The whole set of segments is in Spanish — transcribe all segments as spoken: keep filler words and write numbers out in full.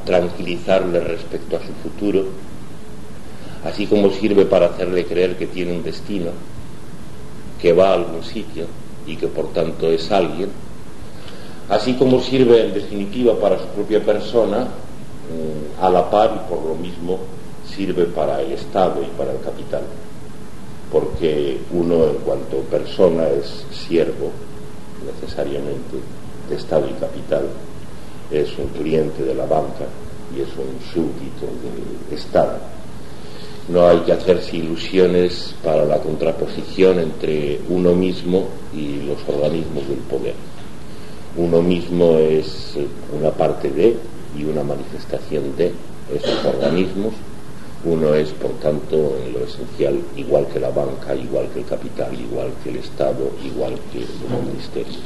tranquilizarle respecto a su futuro, así como sirve para hacerle creer que tiene un destino, que va a algún sitio y que por tanto es alguien, así como sirve en definitiva para su propia persona, a la par y por lo mismo sirve para el Estado y para el capital, porque uno en cuanto persona es siervo necesariamente de Estado y capital, es un cliente de la banca y es un súbdito del Estado. No hay que hacerse ilusiones para la contraposición entre uno mismo y los organismos del poder. Uno mismo es una parte de y una manifestación de esos organismos. Uno es, por tanto, en lo esencial, igual que la banca, igual que el capital, igual que el Estado, igual que los ministerios.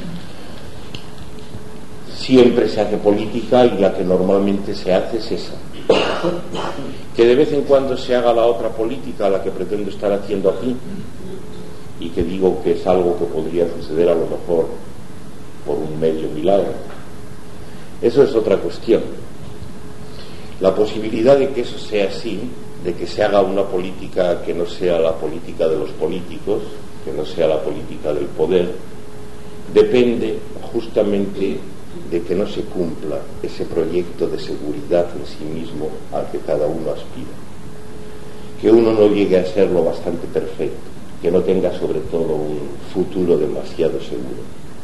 Siempre se hace política y la que normalmente se hace es esa. Que de vez en cuando se haga la otra política, la que pretendo estar haciendo aquí, y que digo que es algo que podría suceder a lo mejor por un medio milagro, eso es otra cuestión. La posibilidad de que eso sea así, de que se haga una política que no sea la política de los políticos, que no sea la política del poder, depende justamente de que no se cumpla ese proyecto de seguridad en sí mismo al que cada uno aspira, que uno no llegue a ser lo bastante perfecto, que no tenga sobre todo un futuro demasiado seguro.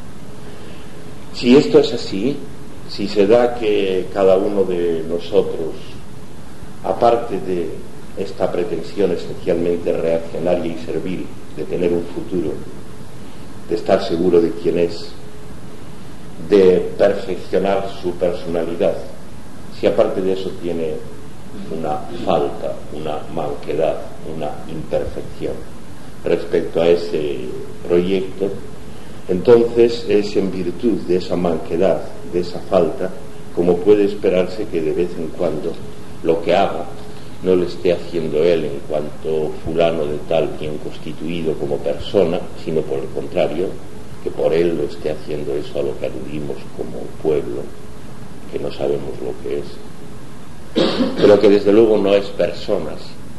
Si esto es así, si se da que cada uno de nosotros, aparte de esta pretensión esencialmente reaccionaria y servil de tener un futuro, de estar seguro de quién es, de perfeccionar su personalidad, si aparte de eso tiene una falta, una manquedad, una imperfección respecto a ese proyecto, entonces es en virtud de esa manquedad, de esa falta, como puede esperarse que de vez en cuando lo que haga no lo esté haciendo él en cuanto fulano de tal bien constituido como persona, sino por el contrario, que por él lo esté haciendo eso a lo que aludimos como pueblo, que no sabemos lo que es, pero que desde luego no es personas,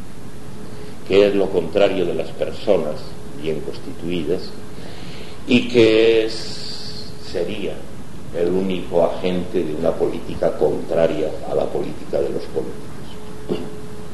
que es lo contrario de las personas bien constituidas, y que es, sería el único agente de una política contraria a la política de los políticos.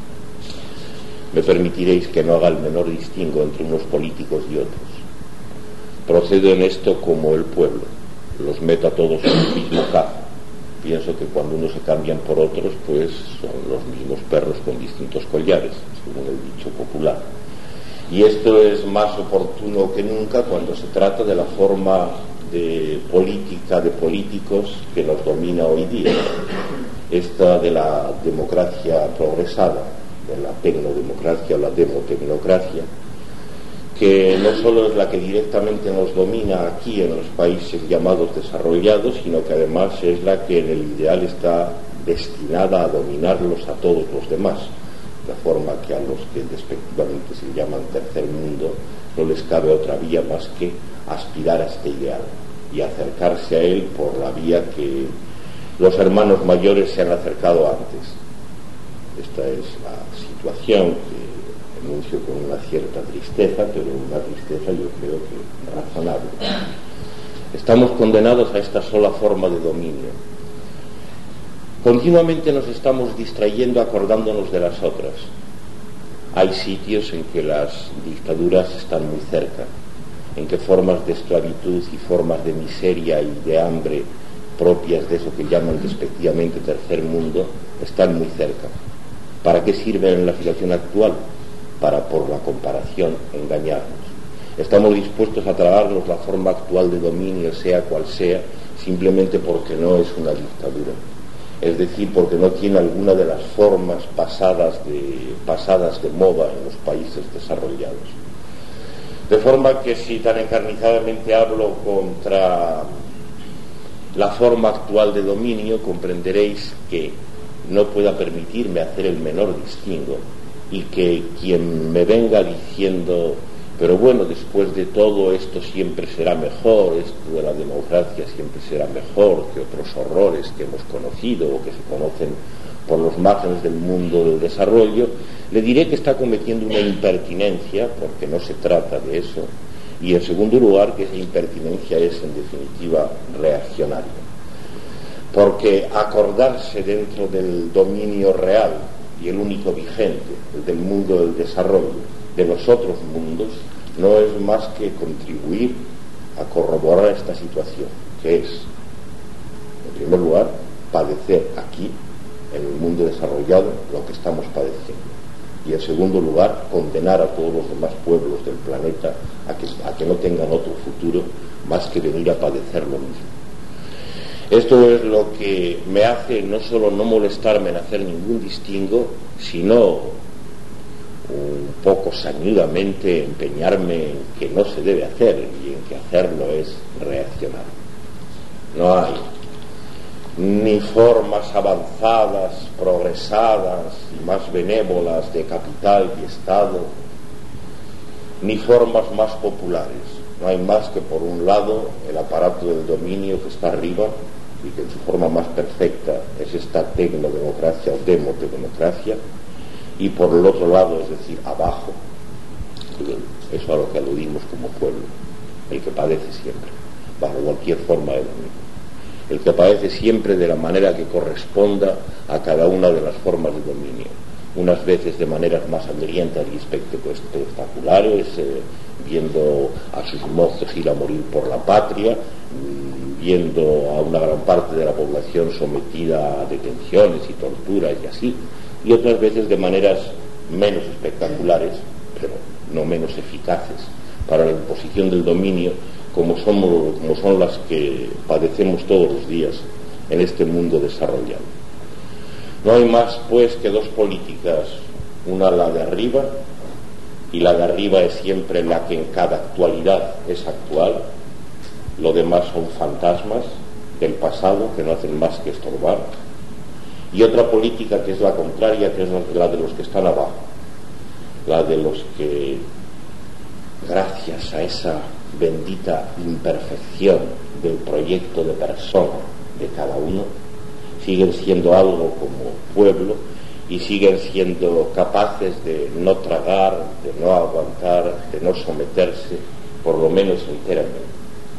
Me permitiréis que no haga el menor distingo entre unos políticos y otros. Procedo en esto como el pueblo, los meto a todos en el mismo cazo. Pienso que cuando unos se cambian por otros, pues son los mismos perros con distintos collares, según el dicho popular. Y esto es más oportuno que nunca cuando se trata de la forma de política de políticos que nos domina hoy día, esta de la democracia progresada, de la tecnodemocracia o la demotecnocracia, que no solo es la que directamente nos domina aquí en los países llamados desarrollados, sino que además es la que en el ideal está destinada a dominarlos a todos los demás, de forma que a los que despectivamente se llaman tercer mundo no les cabe otra vía más que aspirar a este ideal y acercarse a él por la vía que los hermanos mayores se han acercado antes. Esta es la situación que enuncio con una cierta tristeza, pero una tristeza yo creo que razonable. Estamos condenados a esta sola forma de dominio. Continuamente nos estamos distrayendo acordándonos de las otras. Hay sitios en que las dictaduras están muy cerca, en que formas de esclavitud y formas de miseria y de hambre propias de eso que llaman despectivamente tercer mundo están muy cerca. ¿Para qué sirven en la situación actual? Para, por la comparación, engañarnos. Estamos dispuestos a tragarnos la forma actual de dominio, sea cual sea, simplemente porque no es una dictadura. Es decir, porque no tiene alguna de las formas pasadas de, pasadas de moda en los países desarrollados. De forma que si tan encarnizadamente hablo contra la forma actual de dominio, comprenderéis que no pueda permitirme hacer el menor distingo y que quien me venga diciendo pero bueno, después de todo esto siempre será mejor, esto de la democracia siempre será mejor que otros horrores que hemos conocido o que se conocen por los márgenes del mundo del desarrollo, le diré que está cometiendo una impertinencia, porque no se trata de eso, y en segundo lugar que esa impertinencia es en definitiva reaccionaria, porque acordarse dentro del dominio real y el único vigente, el del mundo del desarrollo, de los otros mundos, no es más que contribuir a corroborar esta situación, que es, en primer lugar, padecer aquí, en el mundo desarrollado, lo que estamos padeciendo, y en segundo lugar, condenar a todos los demás pueblos del planeta a que, a que no tengan otro futuro más que venir a padecer lo mismo. Esto es lo que me hace no solo no molestarme en hacer ningún distingo, sino un poco sañudamente empeñarme en que no se debe hacer y en que hacerlo es reaccionar. No hay ni formas avanzadas, progresadas y más benévolas de capital y Estado, ni formas más populares. No hay más que, por un lado, el aparato del dominio que está arriba y que en su forma más perfecta es esta tecnodemocracia o democracia, y por el otro lado, es decir, abajo, eso a lo que aludimos como pueblo, el que padece siempre, bajo cualquier forma de dominio, el que padece siempre de la manera que corresponda a cada una de las formas de dominio, unas veces de maneras más hambrientas y espectaculares, eh, viendo a sus mozos ir a morir por la patria, viendo a una gran parte de la población sometida a detenciones y torturas y así, y otras veces de maneras menos espectaculares, pero no menos eficaces para la imposición del dominio, como, somos, como son las que padecemos todos los días en este mundo desarrollado. No hay más, pues, que dos políticas, una la de arriba, y la de arriba es siempre la que en cada actualidad es actual, lo demás son fantasmas del pasado que no hacen más que estorbar, y otra política que es la contraria, que es la de los que están abajo, la de los que, gracias a esa bendita imperfección del proyecto de persona de cada uno, siguen siendo algo como pueblo y siguen siendo capaces de no tragar, de no aguantar, de no someterse, por lo menos enteramente.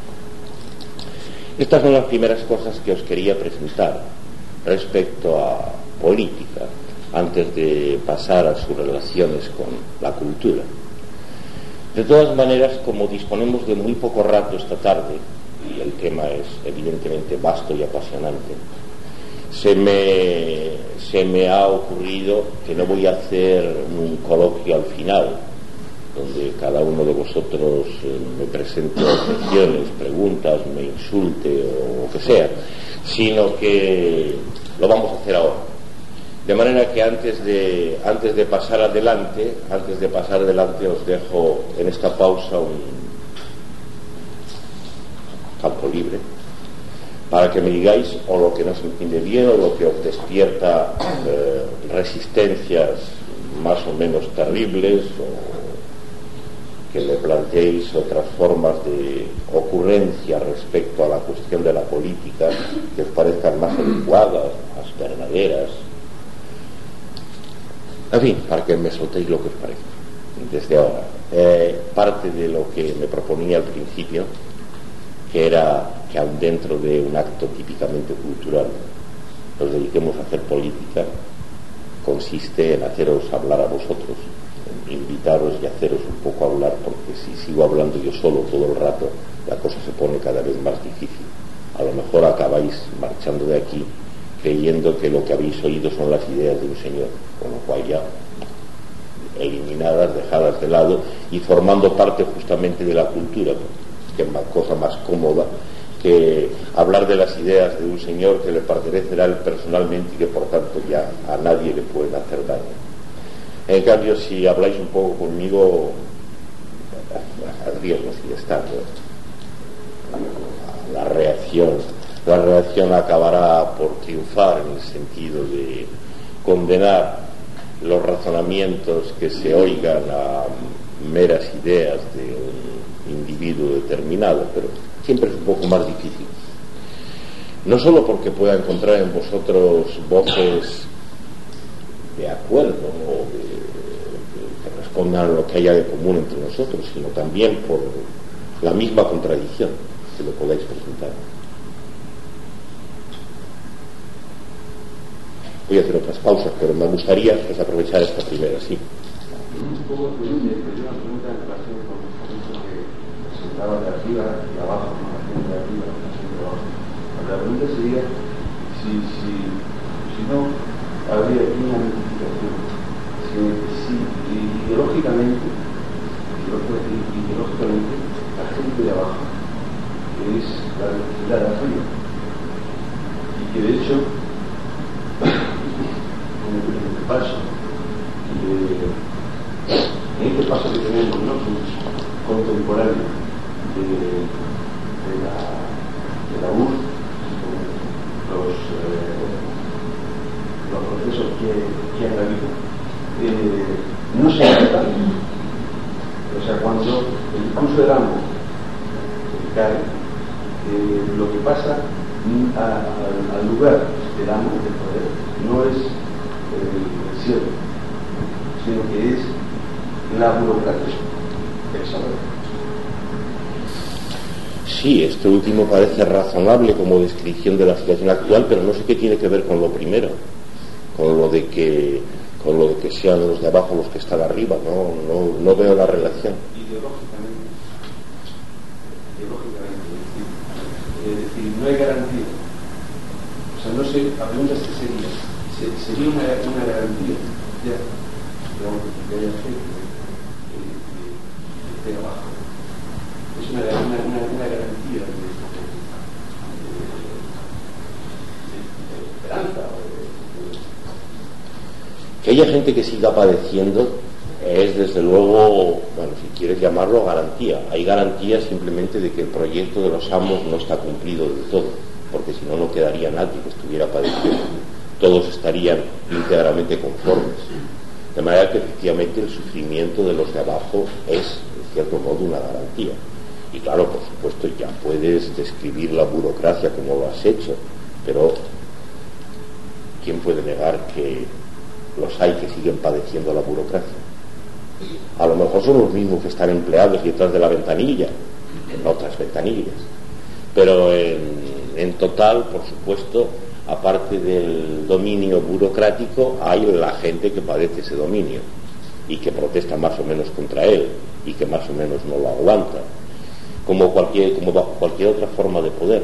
Estas son las primeras cosas que os quería presentar respecto a política, antes de pasar a sus relaciones con la cultura. De todas maneras, como disponemos de muy poco rato esta tarde, y el tema es evidentemente vasto y apasionante, se me, se me ha ocurrido que no voy a hacer un coloquio al final, donde cada uno de vosotros eh, me presente objeciones, preguntas, me insulte o lo que sea, sino que lo vamos a hacer ahora. De manera que antes de, antes de pasar adelante, antes de pasar adelante os dejo en esta pausa un campo libre para que me digáis o lo que no se entiende bien o lo que os despierta eh, resistencias más o menos terribles, o que me planteéis otras formas de ocurrencia respecto a la cuestión de la política que os parezcan más adecuadas, más verdaderas. En fin, para que me soltéis lo que os parezca desde ahora. Eh, parte de lo que me proponía al principio, que era que aun dentro de un acto típicamente cultural nos dediquemos a hacer política, consiste en haceros hablar a vosotros, en invitaros y haceros un poco hablar, porque si sigo hablando yo solo todo el rato, la cosa se pone cada vez más difícil. A lo mejor acabáis marchando de aquí creyendo que lo que habéis oído son las ideas de un señor, con lo cual ya eliminadas, dejadas de lado y formando parte justamente de la cultura, que es una cosa más cómoda que hablar de las ideas de un señor que le pertenecerá a él personalmente y que por tanto ya a nadie le pueden hacer daño. En cambio, si habláis un poco conmigo, al riesgo sigue estando. La reacción, la reacción acabará por triunfar en el sentido de condenar los razonamientos que se oigan a meras ideas de un individuo determinado, pero siempre es un poco más difícil. No solo porque pueda encontrar en vosotros voces de acuerdo o de, de, que respondan a lo que haya de común entre nosotros, sino también por la misma contradicción que lo podáis presentar. Voy a hacer otras pausas, pero me gustaría pues, aprovechar esta primera, sí. Un poco de una pregunta en relación con el punto que presentaba de arriba y abajo, con la gente de arriba y la gente de abajo. La pregunta sería si, si, si no habría aquí una modificación, si, si ideológicamente, ideológicamente, la gente de abajo, que es la velocidad de arriba, y que de hecho, en el paso, eh, en este paso que tenemos, ¿no?, contemporáneo de, de la de la U R S S, los, eh, los procesos que, que han habido, eh, no se trata, o sea, cuando el curso del amo cae, eh, lo que pasa a, a, al lugar del amo del poder no es eh, el cielo, sino que es la burocracia del saber. Sí, esto último parece razonable como descripción de la situación actual, pero no sé qué tiene que ver con lo primero, con lo de que con lo de que sean los de abajo los que están arriba. No, no, no veo la relación. Ideológicamente, ideológicamente, es decir, no hay garantía. O sea, no sé, la pregunta es que sería, sería una, una garantía, ya, digamos, que haya gente que esté abajo. Es una, una, una, una garantía de, de, de, de esperanza. Que haya gente que siga padeciendo es desde luego, bueno, si quieres llamarlo garantía. Hay garantía simplemente de que el proyecto de los amos no está cumplido del todo, porque si no, no quedaría nadie que estuviera padeciendo. Todos estarían íntegramente conformes. De manera que efectivamente el sufrimiento de los de abajo es, en cierto modo, una garantía. Y claro, por supuesto, ya puedes describir la burocracia como lo has hecho, pero ¿quién puede negar que los hay que siguen padeciendo la burocracia? A lo mejor son los mismos que están empleados detrás de la ventanilla, en otras ventanillas, pero en, en total, por supuesto, aparte del dominio burocrático, hay la gente que padece ese dominio y que protesta más o menos contra él y que más o menos no lo aguanta, como cualquier, como cualquier otra forma de poder.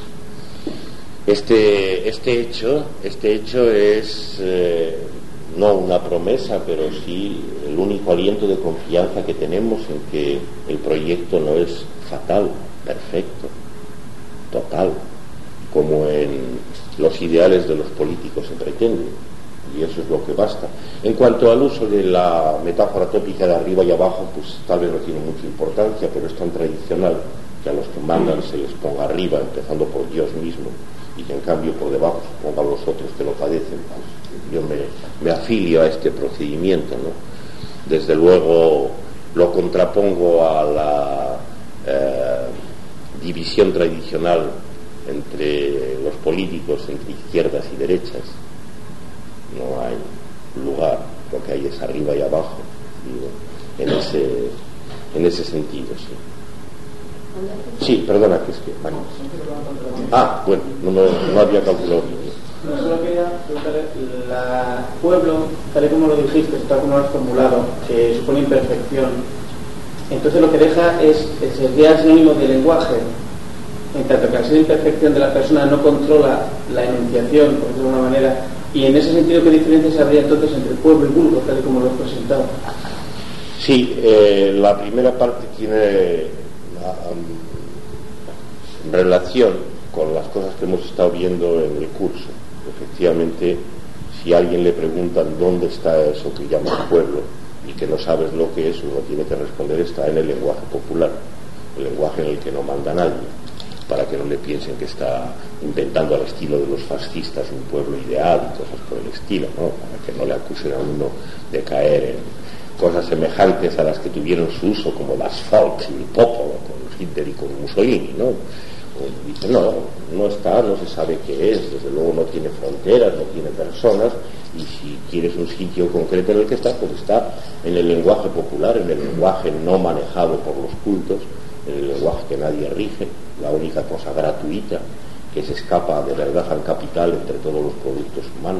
Este, este hecho, este hecho es eh, no una promesa, pero sí el único aliento de confianza que tenemos en que el proyecto no es fatal, perfecto, total, como en los ideales de los políticos se pretende, y eso es lo que basta. En cuanto al uso de la metáfora tópica de arriba y abajo, pues tal vez no tiene mucha importancia, pero es tan tradicional que a los que mandan se les ponga arriba, empezando por Dios mismo, y que en cambio por debajo se pongan los otros que lo padecen. Pues yo me, me afilio a este procedimiento, ¿no? Desde luego lo contrapongo a la eh, división tradicional entre los políticos, entre izquierdas y derechas. No hay lugar, lo que hay es arriba y abajo, digo, en ese en ese sentido, sí. Sí, perdona, que es que bueno. Ah, bueno, no, me, no había calculado bien. No, solo quería preguntarle, el pueblo, tal y como lo dijiste, tal como lo has formulado, que supone imperfección, entonces lo que deja es, sería sinónimo de lenguaje, en tanto que al ser imperfección de la persona no controla la enunciación, por decirlo de alguna manera, y en ese sentido, ¿qué diferencias habría entonces entre pueblo y vulgo, tal y como lo has presentado? Sí, eh, la primera parte tiene um, relación con las cosas que hemos estado viendo en el curso. Efectivamente, si a alguien le preguntan dónde está eso que llaman pueblo y que no sabes lo que es, uno tiene que responder: está en el lenguaje popular, el lenguaje en el que no manda nadie, para que no le piensen que está inventando al estilo de los fascistas un pueblo ideal y cosas por el estilo, ¿no? Para que no le acusen a uno de caer cosas semejantes a las que tuvieron su uso, como las Volk y el Popolo, con Hitler y con Mussolini, ¿no? Dice, no, no está, no se sabe qué es, desde luego no tiene fronteras, no tiene personas, y si quieres un sitio concreto en el que está, pues está en el lenguaje popular, en el lenguaje no manejado por los cultos, en el lenguaje que nadie rige, la única cosa gratuita que se escapa de verdad al capital entre todos los productos humanos.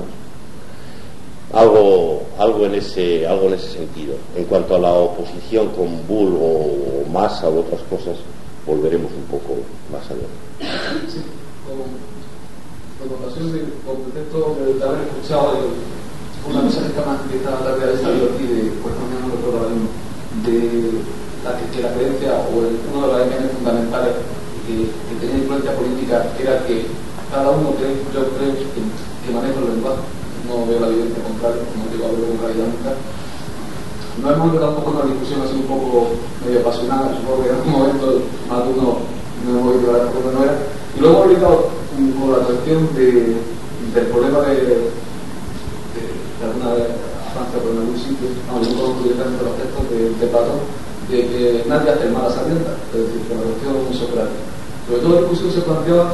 Algo, algo, en ese, algo en ese sentido. En cuanto a la oposición con Bull o Massa u otras cosas, volveremos un poco más allá. Sí, con, con ocasión de, con pretexto de, de haber escuchado el, una cosa que está que está tarde de salido aquí de pues cambiando el programa de la que, que la creencia o el, uno de los elementos fundamentales que, que tenía influencia política era que cada uno cree, yo creo que, que maneja el lenguaje, no veo la evidencia contraria, no digo a verlo con claridad nunca. No hemos entrado tampoco en una discusión así un poco medio apasionada, supongo que en algún momento más de uno no hemos oído hablar como no era. Y luego hemos ubicado con la cuestión de, del problema de, de, de alguna Francia por en algún sitio, no, yo conozco directamente los textos de, de Platón, de que nadie hace el mal a sabiendas, es decir, que la cuestión es socrática. Sobre todo la discusión se planteaba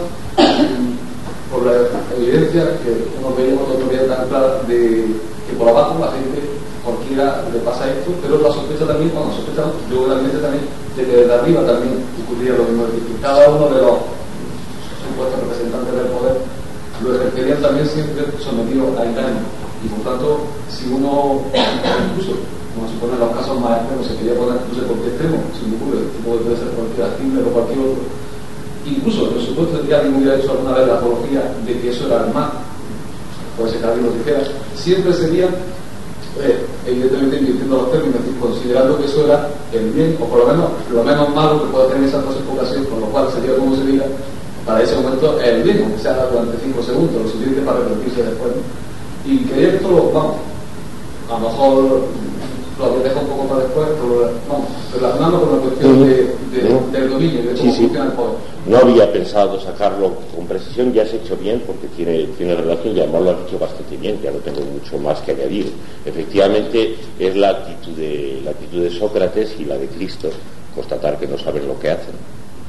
por la evidencia que uno veía, otros no veían tan clara de que por abajo la gente cualquiera le pasa esto, pero la sospecha también, cuando sospechamos, luego realmente también de que desde arriba también ocurría lo mismo, es decir, que cada uno de los supuestos representantes del poder lo ejercerían también siempre sometido a engaño, y por tanto, si uno, incluso, como se pone en los casos más extremos, se quería poner, no sé por qué extremo, si me ocurre, puede ser cualquier Hitler o cualquier otro, incluso, por supuesto, que alguien hubiera hecho alguna vez la apología de que eso era el mal, puede ser que alguien lo dijera, siempre sería Eh, evidentemente invirtiendo los términos y considerando que eso era el bien, o por lo menos lo menos malo que puede tener esa ocasiones, con lo cual sería como se diga, para ese momento es el bien, aunque sea durante cinco segundos, lo suficiente para repetirse después. Y que esto, vamos, a lo mejor lo que deja un poco para después, pero vamos, relacionando con la cuestión de, de, no. del dominio, de cómo sí, funciona sí. el poder. No había pensado sacarlo con precisión, ya has hecho bien porque tiene, tiene relación y además lo has dicho bastante bien, ya no tengo mucho más que añadir. Efectivamente es la actitud de, la actitud de Sócrates y la de Cristo, constatar que no saben lo que hacen.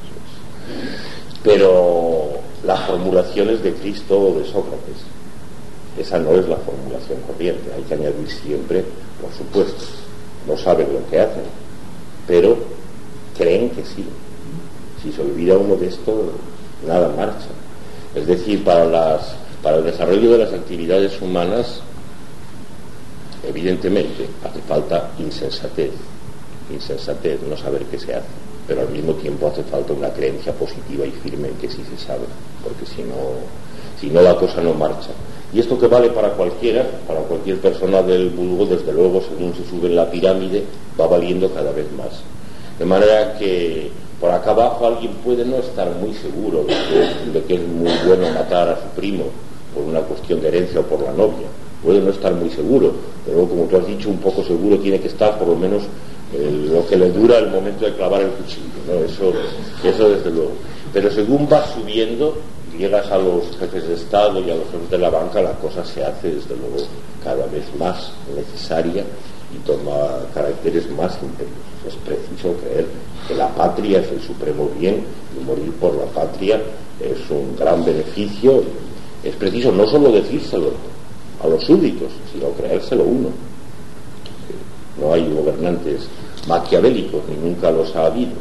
Pero las formulaciones de Cristo o de Sócrates, esa no es la formulación corriente, hay que añadir siempre, por supuesto, no saben lo que hacen, pero creen que sí. Si se olvida uno de esto, nada marcha. Es decir, para, las, para el desarrollo de las actividades humanas, evidentemente, hace falta insensatez, insensatez, no saber qué se hace, pero al mismo tiempo hace falta una creencia positiva y firme en que sí se sabe, porque si no, si no la cosa no marcha. Y esto que vale para cualquiera, para cualquier persona del vulgo, desde luego, según se sube en la pirámide, va valiendo cada vez más. De manera que por acá abajo alguien puede no estar muy seguro de que, de que es muy bueno matar a su primo por una cuestión de herencia o por la novia. Puede no estar muy seguro, pero como tú has dicho, un poco seguro tiene que estar por lo menos eh, lo que le dura el momento de clavar el cuchillo, ¿no? Eso, eso desde luego. Pero según vas subiendo, llegas a los jefes de Estado y a los jefes de la banca, la cosa se hace desde luego cada vez más necesaria y toma caracteres más imperiosos. Es preciso creer que la patria es el supremo bien y morir por la patria es un gran beneficio. Es preciso no solo decírselo a los súbditos, sino creérselo uno. No hay gobernantes maquiavélicos, ni nunca los ha habido.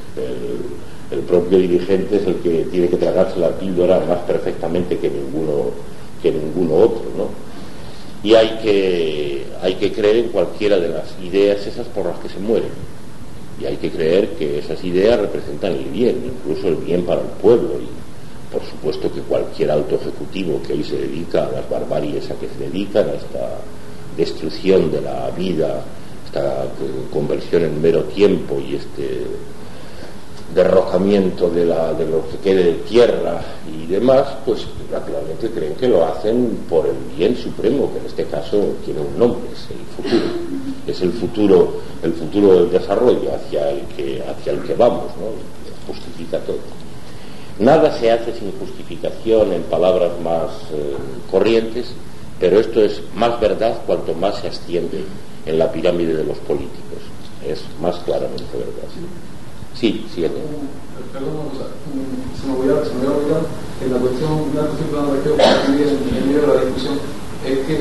El, el propio dirigente es el que tiene que tragarse la píldora más perfectamente que ninguno, que ninguno otro, ¿no? Y hay que, hay que creer en cualquiera de las ideas esas por las que se mueren. Y hay que creer que esas ideas representan el bien, incluso el bien para el pueblo. Y por supuesto que cualquier alto ejecutivo que hoy se dedica a las barbaries a que se dedican, a esta destrucción de la vida, esta conversión en mero tiempo y este derrocamiento de, la, de lo que quede de tierra y demás, pues naturalmente creen que lo hacen por el bien supremo, que en este caso tiene un nombre, es el futuro, es el futuro, el futuro del desarrollo hacia el que, hacia el que vamos, ¿no? Justifica todo. Nada se hace sin justificación en palabras más eh, corrientes, pero esto es más verdad cuanto más se extiende en la pirámide de los políticos. Es más claramente verdad. Sí, sí. Perdón, o sea, se me voy a se me voy a olvidar en la cuestión, una cuestión que me creo que en el medio de la discusión es que,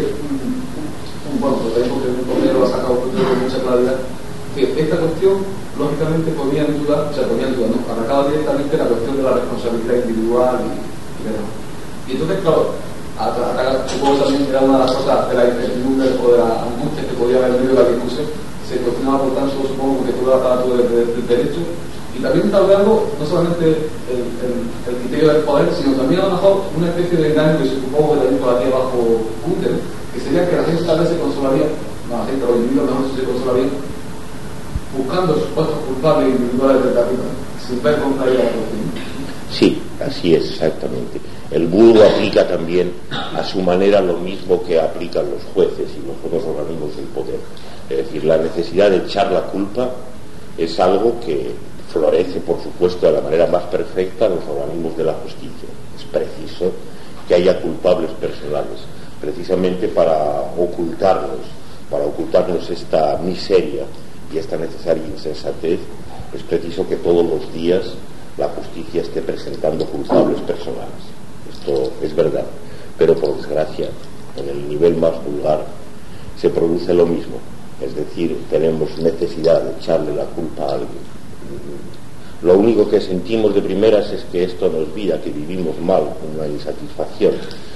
un, bueno, lo tenemos que el compañero lo ha sacado con mucha claridad, que esta cuestión lógicamente podía ayudar, o sea, podía ayudar, ¿no? Arrancaba directamente la cuestión de la responsabilidad individual y, y demás. Y entonces, claro, atacar, supongo también era una de las cosas de la incertidumbre o de la angustia que podía haber en medio de la discusión, se cuestionaba por tanto, supongo que todo el aparato del de, de derecho. Y también está hablando no solamente el, el, el criterio del poder, sino también a lo mejor una especie de engaño que supongo que también todavía bajo Günther, que sería que la gente tal vez se consolaría, no, la gente, los individuos mejor se consolarían, buscando supuestos culpables individuales del capitán, sin ver con claridad la cuestión. Sí, así es, exactamente. El vulgo aplica también a su manera lo mismo que aplican los jueces y los otros organismos del poder. Es decir, la necesidad de echar la culpa es algo que florece, por supuesto, de la manera más perfecta en los organismos de la justicia. Es preciso que haya culpables personales, precisamente para ocultarnos, para ocultarnos esta miseria y esta necesaria insensatez. Es preciso que todos los días la justicia esté presentando culpables personales. Esto es verdad, pero por desgracia, en el nivel más vulgar se produce lo mismo. Es decir, tenemos necesidad de echarle la culpa a alguien. Lo único que sentimos de primeras es que esto nos vida, que vivimos mal, una insatisfacción,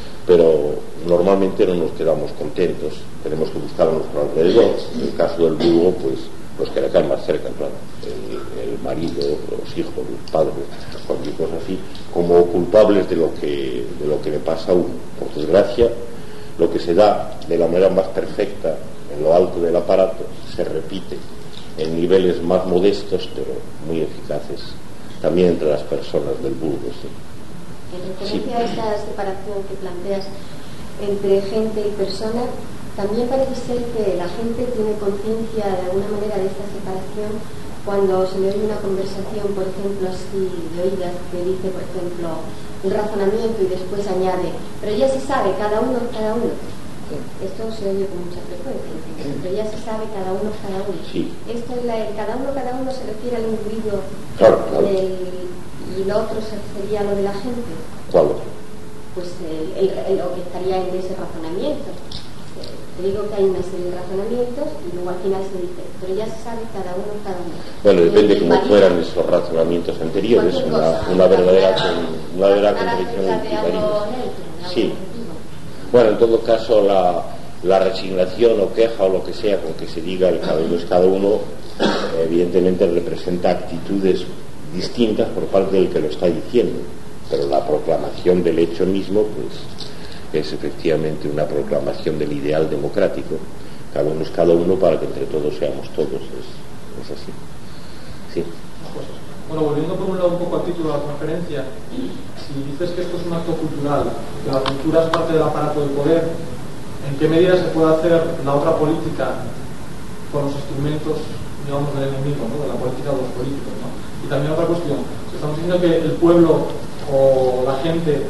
pero normalmente no nos quedamos contentos, tenemos que buscar a nuestro alrededor. En el caso del vulgo, pues los que le caen más cerca, claro, el, el marido, los hijos, los padres, cualquier cosa así, como culpables de lo que de lo que le pasa a uno. Por desgracia, lo que se da de la manera más perfecta en lo alto del aparato se repite en niveles más modestos, pero muy eficaces, también entre las personas del vulgo. Sí. En referencia sí. a esta separación que planteas entre gente y persona, también parece ser que la gente tiene conciencia de alguna manera de esta separación cuando se le oye una conversación, por ejemplo, así de oídas, que dice, por ejemplo, un razonamiento y después añade, pero ya se sabe, cada uno, cada uno. Esto se oye con mucha frecuencia, pero ya se sabe cada uno, cada uno. Sí. Esto es la, el cada uno, cada uno se refiere al individuo, claro, claro. Del, y lo otro sería lo de la gente. ¿Cuál? Pues el, el, el, lo que estaría en ese razonamiento. Te digo que hay una serie de razonamientos y luego al final se dice, pero ya se sabe cada uno, cada uno. Bueno, depende cómo fueran esos razonamientos anteriores, una, una verdadera una verdadera contradicción implicaría. Sí. Bueno, en todo caso, la, la resignación o queja o lo que sea con que se diga el cada uno es cada uno, evidentemente representa actitudes distintas por parte del que lo está diciendo, pero la proclamación del hecho mismo, pues, es efectivamente una proclamación del ideal democrático. Cada uno es cada uno para que entre todos seamos todos. Es, es así. Sí. Bueno, volviendo por un lado un poco al título de la conferencia, si dices que esto es un acto cultural, que la cultura es parte del aparato del poder, ¿en qué medida se puede hacer la otra política con los instrumentos, digamos, del enemigo, ¿no? De la política de los políticos, ¿no? Y también otra cuestión, si estamos diciendo que el pueblo o la gente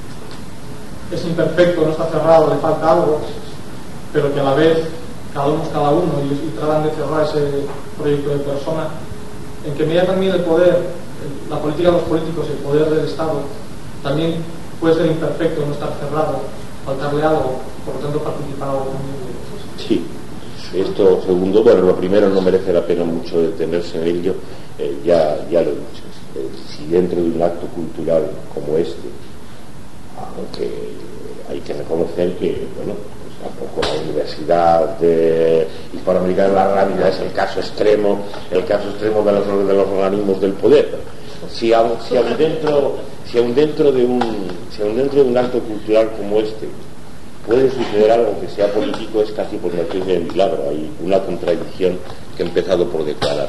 es imperfecto, no está cerrado, le falta algo, pero que a la vez cada uno es cada uno y, y tratan de cerrar ese proyecto de persona, ¿en qué medida también el poder, la política de los políticos y el poder del Estado también puede ser imperfecto, no estar cerrado, faltarle algo, por lo tanto participar algo también? Sí, esto segundo, bueno, lo primero no merece la pena mucho detenerse en ello, eh, ya, ya lo he dicho, eh, si dentro de un acto cultural como este, aunque hay que reconocer que, bueno, tampoco la Universidad de Hispanoamericana de la Realidad es el caso extremo, el caso extremo de los, de los organismos del poder. Si aún, si aún dentro, si aún dentro de un, si aún dentro de un acto cultural como este puede suceder algo que sea político, es casi por una especie de milagro. Hay una contradicción que he empezado por declarar.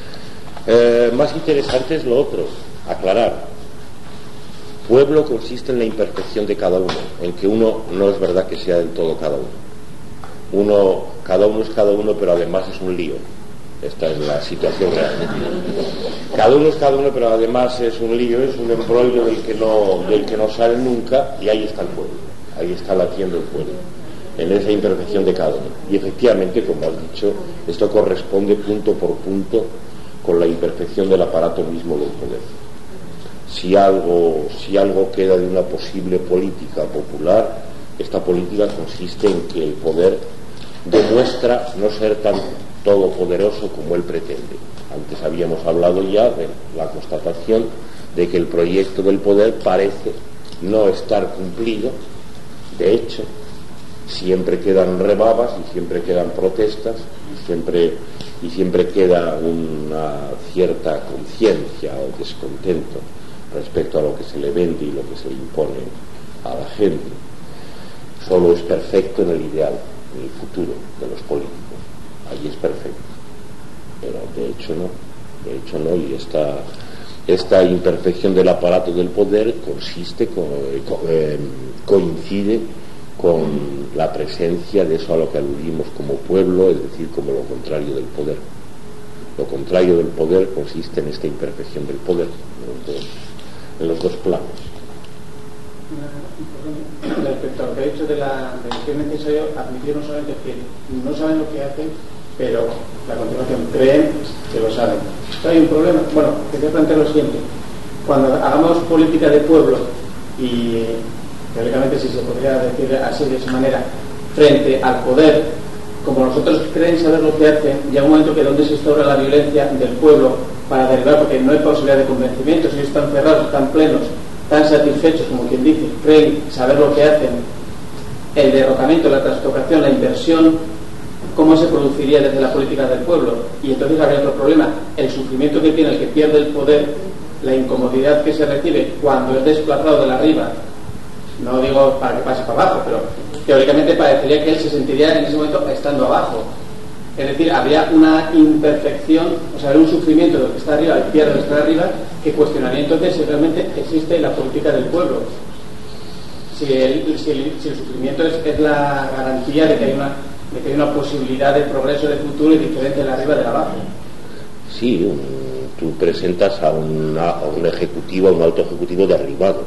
Eh, más interesante es lo otro, aclarar. Pueblo consiste en la imperfección de cada uno, en que uno no es verdad que sea del todo cada uno. Uno, cada uno es cada uno, pero además es un lío. Esta es la situación real. Cada uno es cada uno, pero además es un lío, es un embrollo del que no, del que no sale nunca, y ahí está el pueblo, ahí está latiendo el pueblo. en esa imperfección de cada uno. Y efectivamente, como has dicho, esto corresponde punto por punto con la imperfección del aparato mismo del poder. Si algo, si algo queda de una posible política popular, esta política consiste en que el poder demuestra no ser tan todopoderoso como él pretende. Antes habíamos hablado ya de la constatación de que el proyecto del poder parece no estar cumplido. De hecho, siempre quedan rebabas y siempre quedan protestas y siempre, y siempre queda una cierta conciencia o descontento respecto a lo que se le vende y lo que se le impone a la gente. Solo es perfecto en el ideal, en el futuro de los políticos. Allí es perfecto, pero de hecho no, de hecho no, y esta, esta imperfección del aparato del poder consiste, co, co, eh, coincide con la presencia de eso a lo que aludimos como pueblo, es decir, como lo contrario del poder. Lo contrario del poder consiste en esta imperfección del poder, en los dos, en los dos planos. Respecto a lo que he dicho de, la, de que es necesario admitir no solamente que no saben lo que hacen, pero la continuación creen que lo saben. Pero hay un problema, bueno, que te planteo lo siguiente: cuando hagamos política de pueblo, y teóricamente si se podría decir así de esa manera, frente al poder, como nosotros creen saber lo que hacen, llega un momento que donde se instaura la violencia del pueblo para derivar, porque no hay posibilidad de convencimiento, si ellos están cerrados, están plenos, tan satisfechos, como quien dice, creen saber lo que hacen, el derrocamiento, la trastocación, la inversión, ¿cómo se produciría desde la política del pueblo? Y entonces habría otro problema: el sufrimiento que tiene el que pierde el poder, la incomodidad que se recibe cuando es desplazado de la arriba. No digo para que pase para abajo, pero teóricamente parecería que él se sentiría en ese momento estando abajo. Es decir, habría una imperfección, o sea, un sufrimiento del que está arriba y pierde el que está arriba, que cuestionaría entonces si realmente existe la política del pueblo. Si el, si el, si el sufrimiento es, es la garantía de que, hay una, de que hay una posibilidad de progreso, de futuro y diferente de arriba y del abajo. Sí, un, tú presentas a, una, a un ejecutivo, a un alto ejecutivo derribado.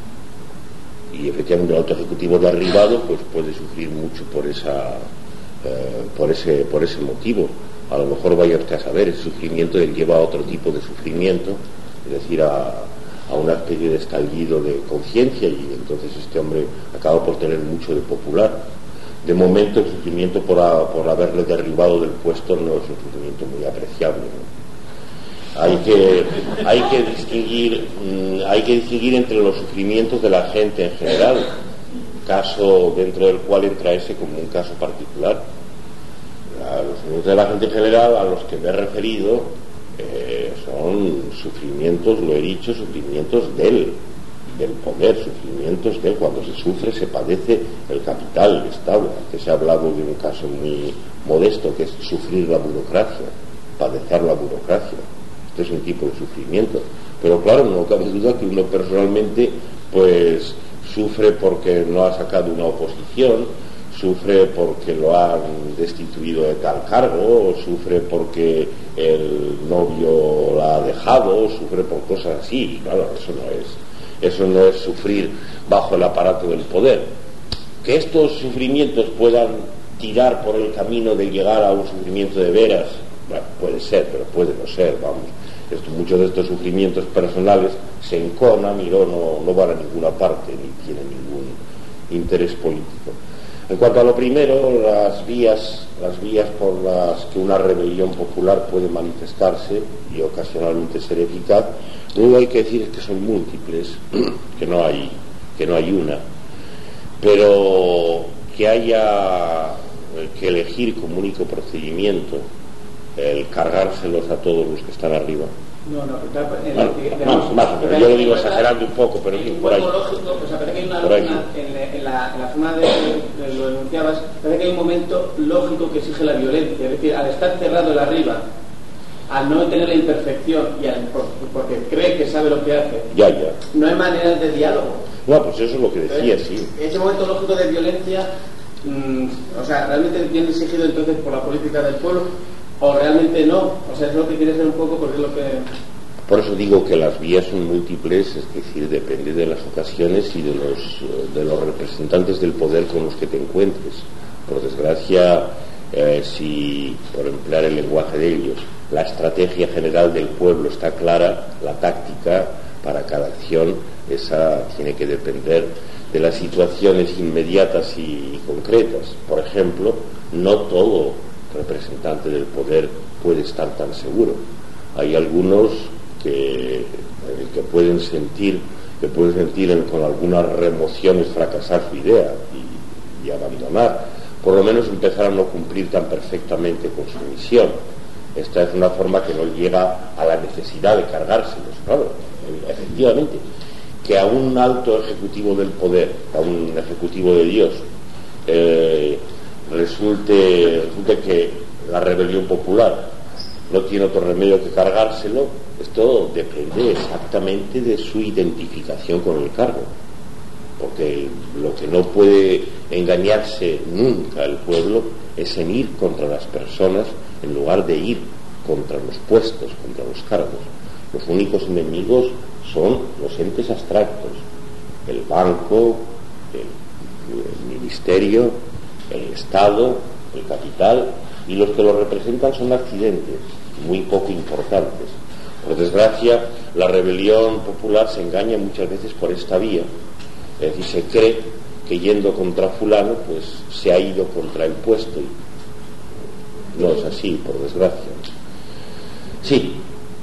Y efectivamente un alto ejecutivo derribado pues puede sufrir mucho por esa... Eh, por ese por ese motivo. A lo mejor vaya usted a saber, el sufrimiento él lleva a otro tipo de sufrimiento, es decir, a, a una especie de estallido de conciencia, y entonces este hombre acaba por tener mucho de popular. De momento el sufrimiento por, a, por haberle derribado del puesto no es un sufrimiento muy apreciable, ¿no? Hay que, hay que distinguir mmm, hay que distinguir entre los sufrimientos de la gente en general, caso dentro del cual entra ese como un caso particular. Los sufrimientos de la gente en general a los que me he referido eh, son sufrimientos, lo he dicho, sufrimientos del, del poder, sufrimientos de cuando se sufre, se padece el capital, el Estado. Antes se ha hablado de un caso muy modesto que es sufrir la burocracia, padecer la burocracia. Este es un tipo de sufrimiento, pero claro, no cabe duda que uno personalmente pues sufre porque no ha sacado una oposición, sufre porque lo han destituido de tal cargo, o sufre porque el novio la ha dejado, o sufre por cosas así. Claro, eso no es, eso no es sufrir bajo el aparato del poder. Que estos sufrimientos puedan tirar por el camino de llegar a un sufrimiento de veras, bueno, puede ser, pero puede no ser, vamos. Esto, muchos de estos sufrimientos personales se enconan y no, no, no van a ninguna parte ni tienen ningún interés político. En cuanto a lo primero, las vías, las vías por las que una rebelión popular puede manifestarse y ocasionalmente ser eficaz, luego hay que decir que son múltiples, que no hay, que no hay una, pero que haya que elegir como único procedimiento el cargárselos a todos los que están arriba. No, no, en bueno, el, más, más, pero yo lo digo exagerando un poco, pero en por ahí. Lógico, o sea, parece que hay una, una en, en, la, en la forma de, de lo denunciabas, parece que hay un momento lógico que exige la violencia, es decir, al estar cerrado el arriba, al no tener la imperfección y al, porque cree que sabe lo que hace, ya, ya. No hay manera de diálogo. No, pues eso es lo que decía, entonces, sí. Ese momento lógico de violencia, mmm, o sea, realmente viene exigido entonces por la política del pueblo, o realmente no, o sea, es lo que quiere ser un poco, porque es lo que... Por eso digo que las vías son múltiples, es decir, depende de las ocasiones y de los, de los representantes del poder con los que te encuentres. Por desgracia, eh, si, por emplear el lenguaje de ellos, la estrategia general del pueblo está clara, la táctica para cada acción, esa tiene que depender de las situaciones inmediatas y concretas. Por ejemplo, no todo representante del poder puede estar tan seguro. Hay algunos que, que pueden sentir que pueden sentir en, con algunas remociones fracasar su idea y, y abandonar, por lo menos empezar a no cumplir tan perfectamente con su misión. Esta es una forma que no llega a la necesidad de cargárselos, claro, efectivamente, que a un alto ejecutivo del poder, a un ejecutivo de Dios, eh, resulte, resulte que la rebelión popular no tiene otro remedio que cargárselo. Esto depende exactamente de su identificación con el cargo, porque lo que no puede engañarse nunca el pueblo es en ir contra las personas en lugar de ir contra los puestos, contra los cargos. Los únicos enemigos son los entes abstractos, el banco, el, el ministerio, el Estado, el capital, y los que lo representan son accidentes muy poco importantes. Por desgracia, la rebelión popular se engaña muchas veces por esta vía, es decir, se cree que yendo contra fulano pues se ha ido contra el puesto, y no es así, por desgracia. Sí.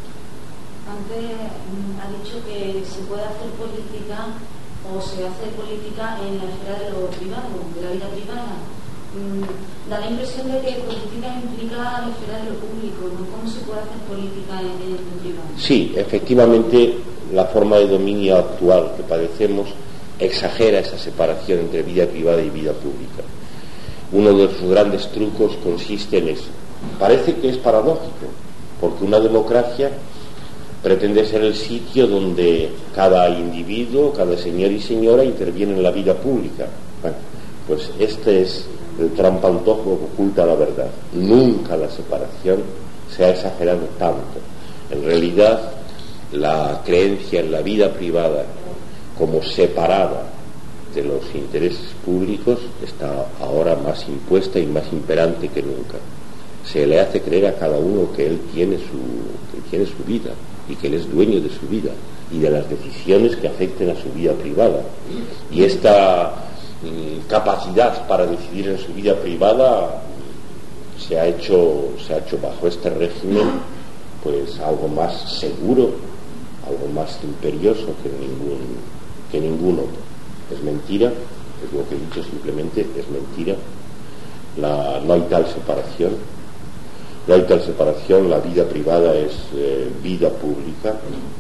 Antes ha dicho que se puede hacer política o se hace política en la esfera de lo privado, de la vida privada. Da la impresión de que política implica la esfera de lo público, ¿no? ¿Cómo se puede hacer política en el privado? Sí, efectivamente, la forma de dominio actual que padecemos exagera esa separación entre vida privada y vida pública. Uno de sus grandes trucos consiste en eso. Parece que es paradójico, porque una democracia pretende ser el sitio donde cada individuo, cada señor y señora interviene en la vida pública. Bueno, pues este es el trampantojo que oculta la verdad. Nunca la separación se ha exagerado tanto. En realidad, la creencia en la vida privada como separada de los intereses públicos está ahora más impuesta y más imperante que nunca. Se le hace creer a cada uno que él tiene su, que tiene su vida y que él es dueño de su vida y de las decisiones que afecten a su vida privada. Y esta mm, capacidad para decidir en su vida privada se ha hecho, se ha hecho bajo este régimen pues algo más seguro, algo más imperioso que ningún, que ningún otro. Es mentira, es lo que he dicho simplemente, es mentira. La, no hay tal separación. No hay tal separación, la vida privada es eh, vida pública,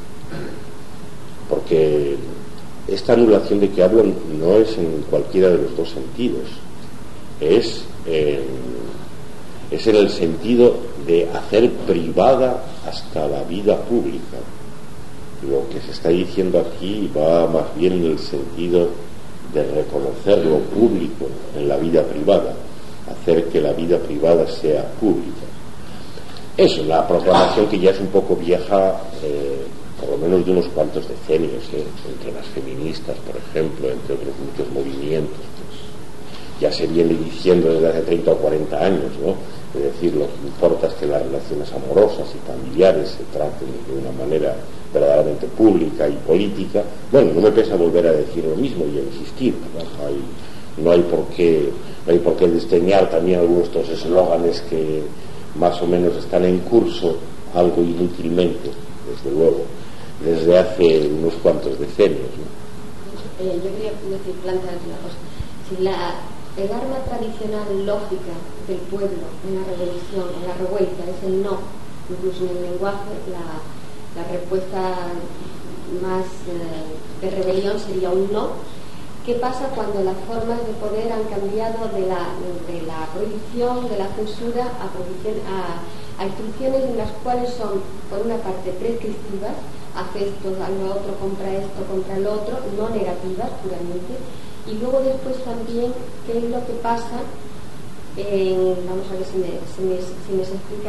porque esta anulación de que hablo no es en cualquiera de los dos sentidos, es, eh, es en el sentido de hacer privada hasta la vida pública. Lo que se está diciendo aquí va más bien en el sentido de reconocer lo público en la vida privada, hacer que la vida privada sea pública. Eso, la proclamación que ya es un poco vieja, eh, por lo menos de unos cuantos decenios, eh, entre las feministas, por ejemplo, entre otros muchos movimientos, pues, ya se viene diciendo desde hace treinta o cuarenta años, ¿no? Es decir, lo que importa es que las relaciones amorosas y familiares se traten de una manera verdaderamente pública y política. Bueno, no me pesa volver a decir lo mismo y a insistir, ¿no? No hay, no hay por qué, no hay por qué desdeñar también algunos de estos eslóganes que más o menos están en curso, algo inútilmente, desde luego, desde hace unos cuantos decenios, ¿no? Eh, yo quería decir, plantear una cosa. Si la, el arma tradicional lógica del pueblo en la revolución, en la revuelta, es el no, incluso en el lenguaje, la, la respuesta más eh, de rebelión sería un no. ¿Qué pasa cuando las formas de poder han cambiado de la, de la prohibición, de la censura a, a, a instrucciones en las cuales son, por una parte, prescriptivas, haz esto, haz lo otro, compra esto, compra lo otro, no negativas puramente, y luego después también qué es lo que pasa, en, vamos a ver si me, si me, si me se explica,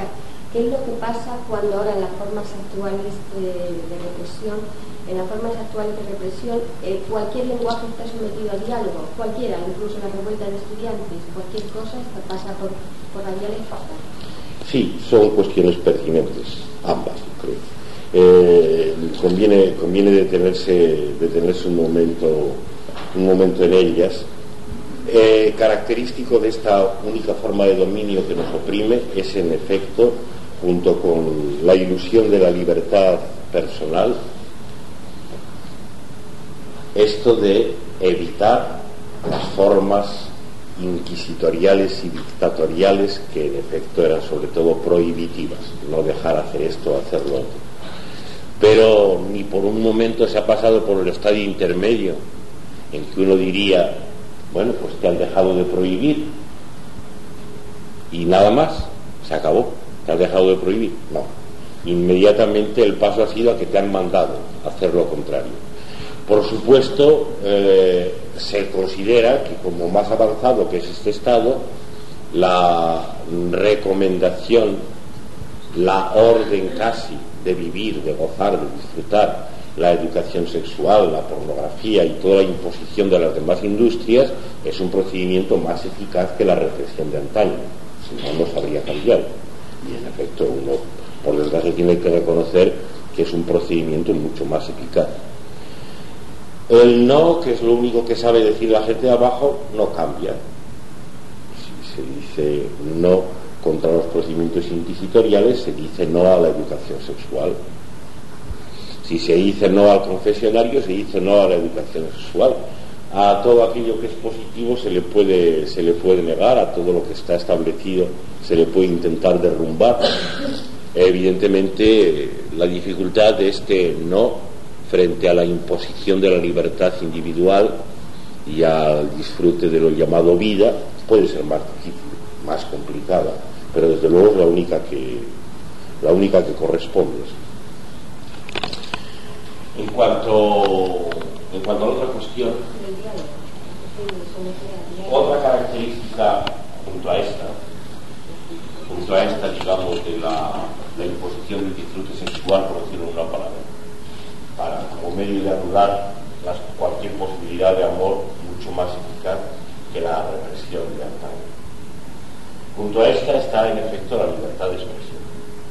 ¿Qué es lo que pasa cuando ahora en las formas actuales de, de represión, en las formas actuales de represión, eh, cualquier lenguaje está sometido al diálogo, cualquiera, incluso la revuelta de estudiantes, cualquier cosa está, pasa por, por la dialéctica? Sí, son cuestiones pertinentes, ambas, creo. Eh, conviene, conviene detenerse, detenerse un momento, un momento en ellas. Eh, característico de esta única forma de dominio que nos oprime es, en efecto, junto con la ilusión de la libertad personal, esto de evitar las formas inquisitoriales y dictatoriales que en efecto eran sobre todo prohibitivas, no dejar hacer esto o hacerlo otro. Pero ni por un momento se ha pasado por el estadio intermedio en que uno diría, bueno, pues te han dejado de prohibir y nada más, se acabó, te has dejado de prohibir. No, inmediatamente el paso ha sido a que te han mandado a hacer lo contrario. Por supuesto, eh, se considera que como más avanzado que es este estado, la recomendación, la orden casi de vivir, de gozar, de disfrutar la educación sexual, la pornografía y toda la imposición de las demás industrias es un procedimiento más eficaz que la represión de antaño, si no, no se habría cambiado. Y en efecto, uno, por desgracia, tiene que reconocer que es un procedimiento mucho más eficaz. El no, que es lo único que sabe decir la gente de abajo, no cambia. Si se dice no contra los procedimientos inquisitoriales, se dice no a la educación sexual. Si se dice no al confesionario, se dice no a la educación sexual. A todo aquello que es positivo se le puede, se le puede negar, a todo lo que está establecido se le puede intentar derrumbar. Evidentemente, la dificultad de este no frente a la imposición de la libertad individual y al disfrute de lo llamado vida puede ser más difícil, más complicada, pero desde luego es la única que, la única que corresponde. En cuanto, en cuanto a otra cuestión, otra característica junto a esta, junto a esta, digamos, de la, la imposición del disfrute sexual, por decirlo en una palabra, para como medio de anular las, cualquier posibilidad de amor mucho más eficaz que la represión de antaño. Junto a esta está en efecto la libertad de expresión.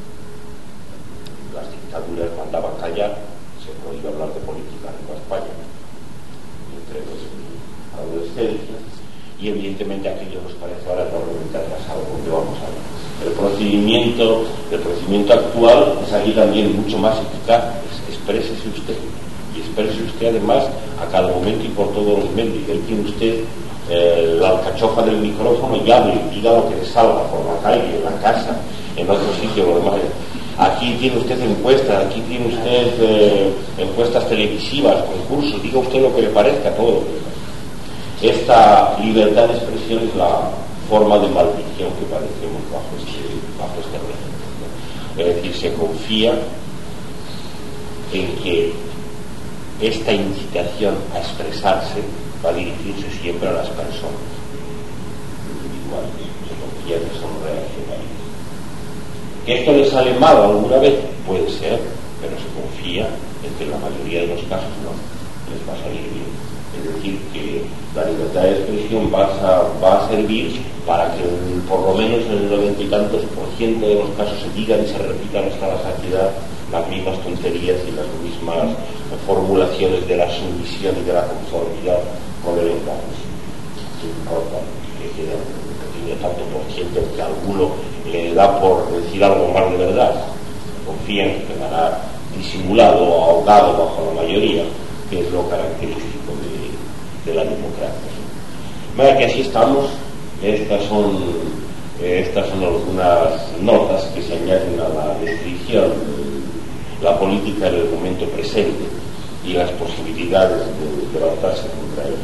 Las dictaduras mandaban callar, se prohíbe hablar de política en toda España, entre los adolescentes, y evidentemente aquello nos parece ahora enormemente atrasado, porque vamos a ver. El procedimiento, el procedimiento actual es aquí también mucho más eficaz. Exprésese usted, y exprese usted además a cada momento y por todos los medios. Y ahí tiene usted eh, la alcachofa del micrófono y hable, y diga lo que le salga por la calle, en la casa, en otro sitio, lo demás. Aquí tiene usted encuestas, aquí tiene usted eh, encuestas televisivas, concursos, diga usted lo que le parezca, todo lo que le parezca. Esta libertad de expresión es la forma de maldición que padecemos bajo este, bajo este régimen. Es decir, se confía en que esta incitación a expresarse va a dirigirse siempre a las personas individuales, se confía que son reaccionarios. ¿Que esto les sale mal alguna vez? Puede ser, pero se confía en que en la mayoría de los casos no les va a salir bien. Es decir, que la libertad de expresión va a, va a servir para que por lo menos en el noventa y tantos por ciento de los casos se digan y se repitan hasta la saciedad las mismas tonterías y las mismas formulaciones de la sumisión y de la conformidad con el engaño. No importa que quede un pequeño tanto por ciento que alguno le da por decir algo más de verdad, confía en que quedará disimulado o ahogado bajo la mayoría, que es lo característico de, de la democracia. Vaya que así estamos. Estas son, estas son algunas notas que se añaden a la descripción de la política en el momento presente y las posibilidades de levantarse contra él.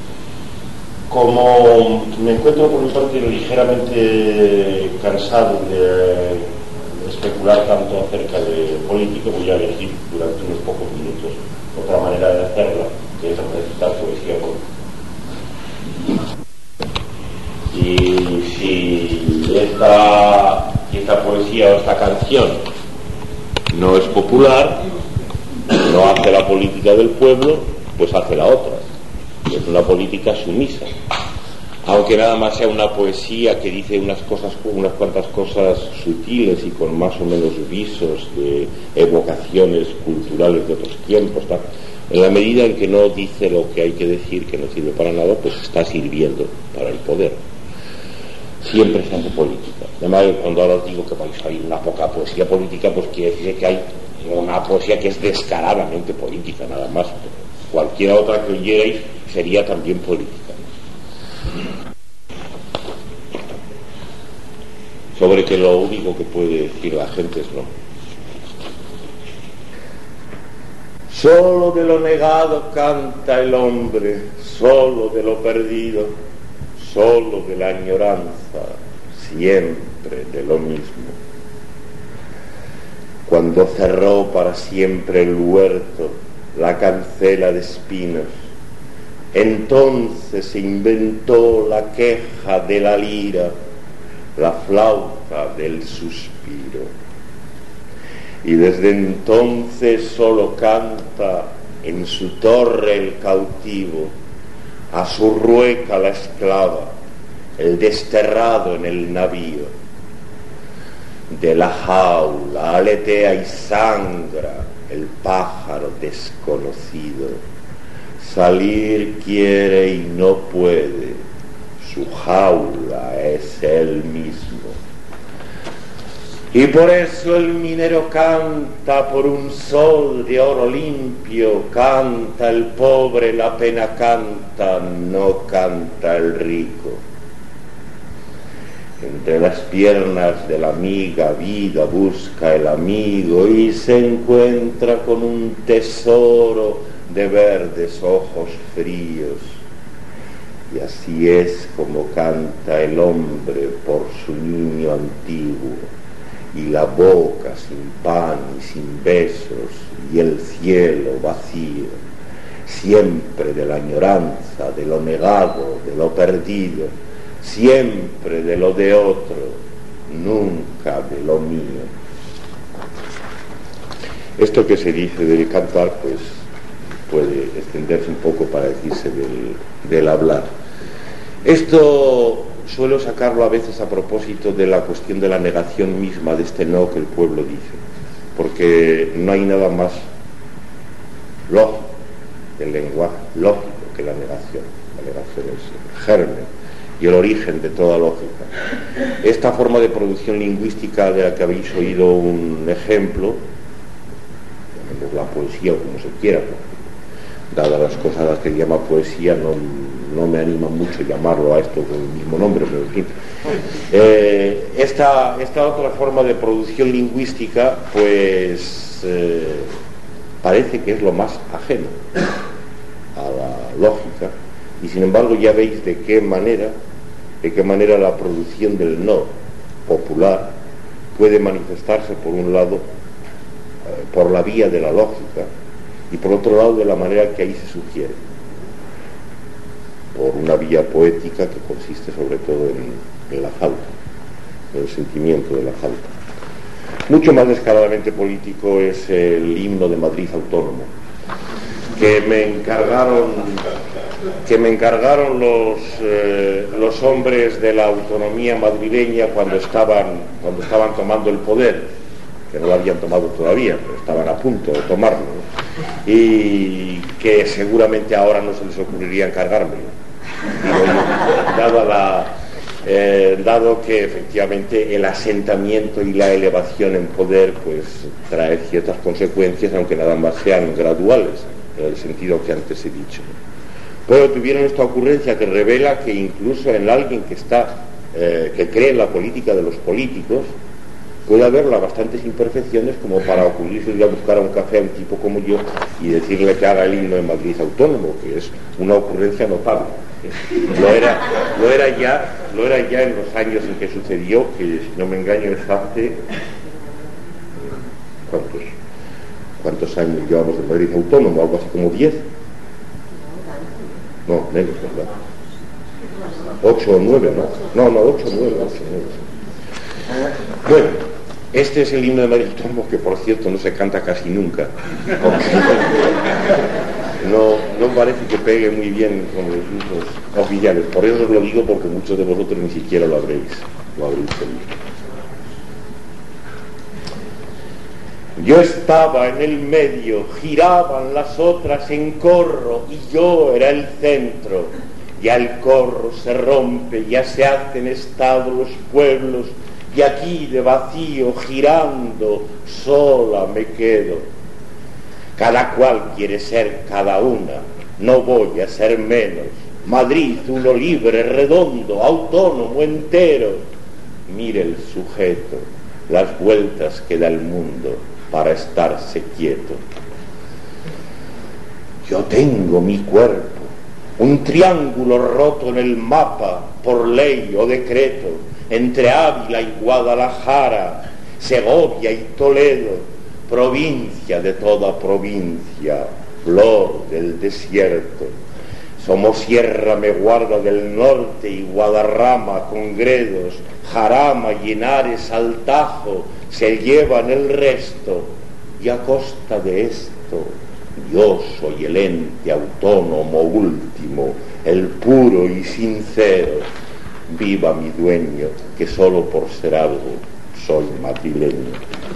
Como me encuentro por mi parte ligeramente cansado de especular tanto acerca de política, voy a elegir durante unos pocos minutos otra manera de hacerla, que es recitar poesía política. Y si esta y esta poesía o esta canción no es popular, no hace la política del pueblo, pues hace la otra. Es una política sumisa. Aunque nada más sea una poesía que dice unas cosas, unas cuantas cosas sutiles y con más o menos visos de evocaciones culturales de otros tiempos, tal, en la medida en que no dice lo que hay que decir, que no sirve para nada, pues está sirviendo para el poder. Siempre se hace política. Además, cuando ahora os digo que vais a oír una poca poesía política, pues quiere decir que hay una poesía que es descaradamente política, nada más. Cualquiera otra que oyerais sería también política. Sobre que lo único que puede decir la gente es no. Solo de lo negado canta el hombre, solo de lo perdido, solo de la añoranza, siempre de lo mismo. Cuando cerró para siempre el huerto, la cancela de espinos, entonces se inventó la queja de la lira, la flauta del suspiro. Y desde entonces solo canta en su torre el cautivo, a su rueca la esclava, el desterrado en el navío. De la jaula aletea y sangra el pájaro desconocido, salir quiere y no puede, su jaula es él mismo. Y por eso el minero canta por un sol de oro limpio, canta el pobre, la pena canta, no canta el rico. Entre las piernas de la amiga vida busca el amigo y se encuentra con un tesoro de verdes ojos fríos. Y así es como canta el hombre por su niño antiguo, y la boca sin pan y sin besos, y el cielo vacío, siempre de la añoranza, de lo negado, de lo perdido, siempre de lo de otro, nunca de lo mío. Esto que se dice del cantar, pues puede extenderse un poco para decirse del, del hablar. Esto suelo sacarlo a veces a propósito de la cuestión de la negación misma de este no que el pueblo dice, porque no hay nada más lógico, el lenguaje lógico, que la negación. La negación es el germen y el origen de toda lógica. Esta forma de producción lingüística de la que habéis oído un ejemplo, la poesía o como se quiera, porque dadas las cosas a las que llama poesía, no, no me anima mucho llamarlo a esto con el mismo nombre, pero en fin. Eh, esta, esta otra forma de producción lingüística, pues eh, parece que es lo más ajeno a la lógica, y sin embargo ya veis de qué manera, de qué manera la producción del no popular puede manifestarse, por un lado, eh, por la vía de la lógica, y por otro lado de la manera que ahí se sugiere, por una vía poética que consiste sobre todo en, en la falta, en el sentimiento de la falta. Mucho más descaradamente político es el himno de Madrid autónomo, que me encargaron que me encargaron los eh, los hombres de la autonomía madrileña cuando estaban cuando estaban tomando el poder, que no lo habían tomado todavía, pero estaban a punto de tomarlo, ¿no? Y que seguramente ahora no se les ocurriría encargármelo, dado la Eh, dado que efectivamente el asentamiento y la elevación en poder pues trae ciertas consecuencias, aunque nada más sean graduales, en el sentido que antes he dicho. Pero tuvieron esta ocurrencia que revela que incluso en alguien que está eh, que cree en la política de los políticos puede haber bastantes imperfecciones como para ocurrirse ir a buscar a un café a un tipo como yo y decirle que haga el himno de Madrid autónomo, que es una ocurrencia notable. Lo era, lo era ya, lo era ya en los años en que sucedió, que si no me engaño es hace ¿cuántos? ¿Cuántos años llevamos de Madrid autónomo? Algo así como diez. No, menos, ¿verdad? Ocho o nueve, ¿no? No, no, ocho o nueve, ocho o nueve. Bueno, este es el himno de Madrid Autónomo, que por cierto no se canta casi nunca. No, no parece que pegue muy bien con los himnos oficiales. Por eso os lo digo, porque muchos de vosotros ni siquiera lo habréis, lo habréis oído. Yo estaba en el medio, giraban las otras en corro y yo era el centro. Ya el corro se rompe, ya se hacen estados los pueblos y aquí de vacío girando sola me quedo. Cada cual quiere ser cada una, no voy a ser menos. Madrid, uno libre, redondo, autónomo, entero. Mire el sujeto, las vueltas que da el mundo para estarse quieto. Yo tengo mi cuerpo, un triángulo roto en el mapa por ley o decreto, entre Ávila y Guadalajara, Segovia y Toledo, provincia de toda provincia, flor del desierto. Somosierra me guarda del norte y Guadarrama con Gredos, Jarama y Henares al Tajo se llevan el resto, y a costa de esto yo soy el ente autónomo último, el puro y sincero. Viva mi dueño, que solo por ser algo soy madrileño.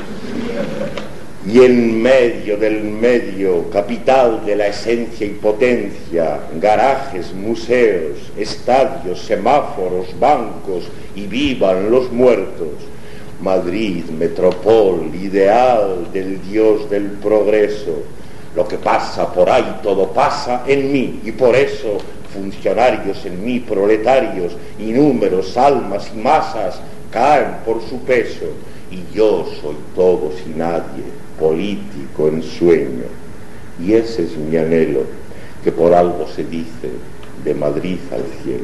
Y en medio del medio, capital de la esencia y potencia, garajes, museos, estadios, semáforos, bancos, y vivan los muertos. Madrid, metrópol, ideal del Dios del progreso. Lo que pasa por ahí, todo pasa en mí, y por eso funcionarios en mí, proletarios, y números, almas y masas caen por su peso, y yo soy todos y nadie, político en sueño. Y ese es mi anhelo, que por algo se dice de Madrid al cielo.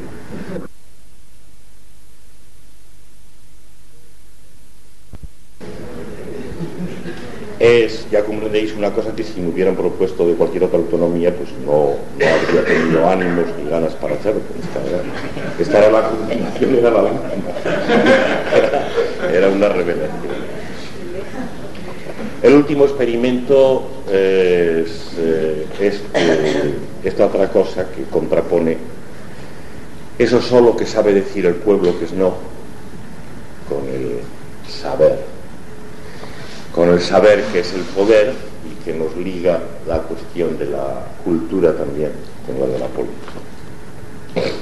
Es, ya comprendéis, una cosa que si me hubieran propuesto de cualquier otra autonomía, pues no, no habría tenido ánimos ni ganas para hacerlo. Esta era, esta era la condición, era la última. Era, era una revelación. El último experimento es eh, este, esta otra cosa que contrapone eso solo que sabe decir el pueblo que es no, con el saber. Con el saber que es el poder y que nos liga la cuestión de la cultura también con la de la política.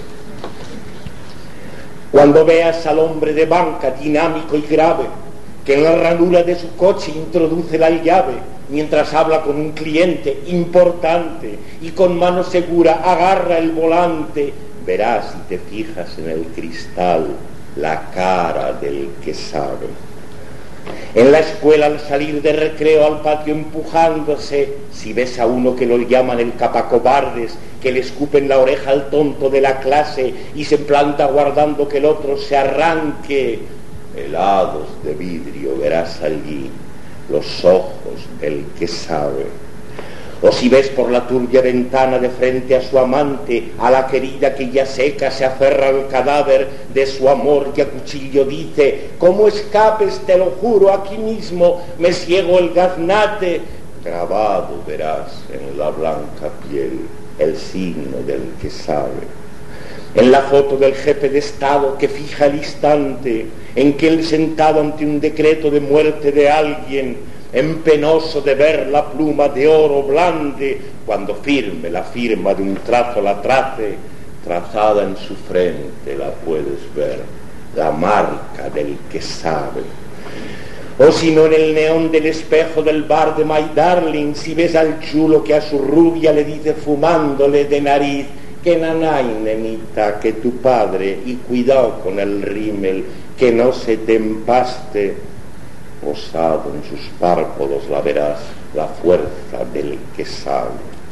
Cuando veas al hombre de banca dinámico y grave, que en la ranura de su coche introduce la llave mientras habla con un cliente importante y con mano segura agarra el volante, verás si te fijas en el cristal la cara del que sabe. En la escuela al salir de recreo al patio empujándose, si ves a uno que lo llaman el capacobardes, que le escupen la oreja al tonto de la clase y se planta guardando que el otro se arranque, helados de vidrio verás allí los ojos del que sabe. O si ves por la turbia ventana de frente a su amante, a la querida que ya seca se aferra al cadáver de su amor y a cuchillo dice: ¿cómo escapes? Te lo juro, aquí mismo me ciego el gaznate. Grabado verás en la blanca piel el signo del que sabe. En la foto del jefe de Estado que fija el instante en que él, sentado ante un decreto de muerte de alguien, empenoso de ver la pluma de oro blande, cuando firme la firma de un trazo la trace, trazada en su frente la puedes ver, la marca del que sabe. O si no, en el neón del espejo del bar de My Darling, si ves al chulo que a su rubia le dice fumándole de nariz: que nanay, nenita, que tu padre, y cuidado con el rímel, que no se te empaste. Posado en sus párpados la verás, la fuerza del que sabe.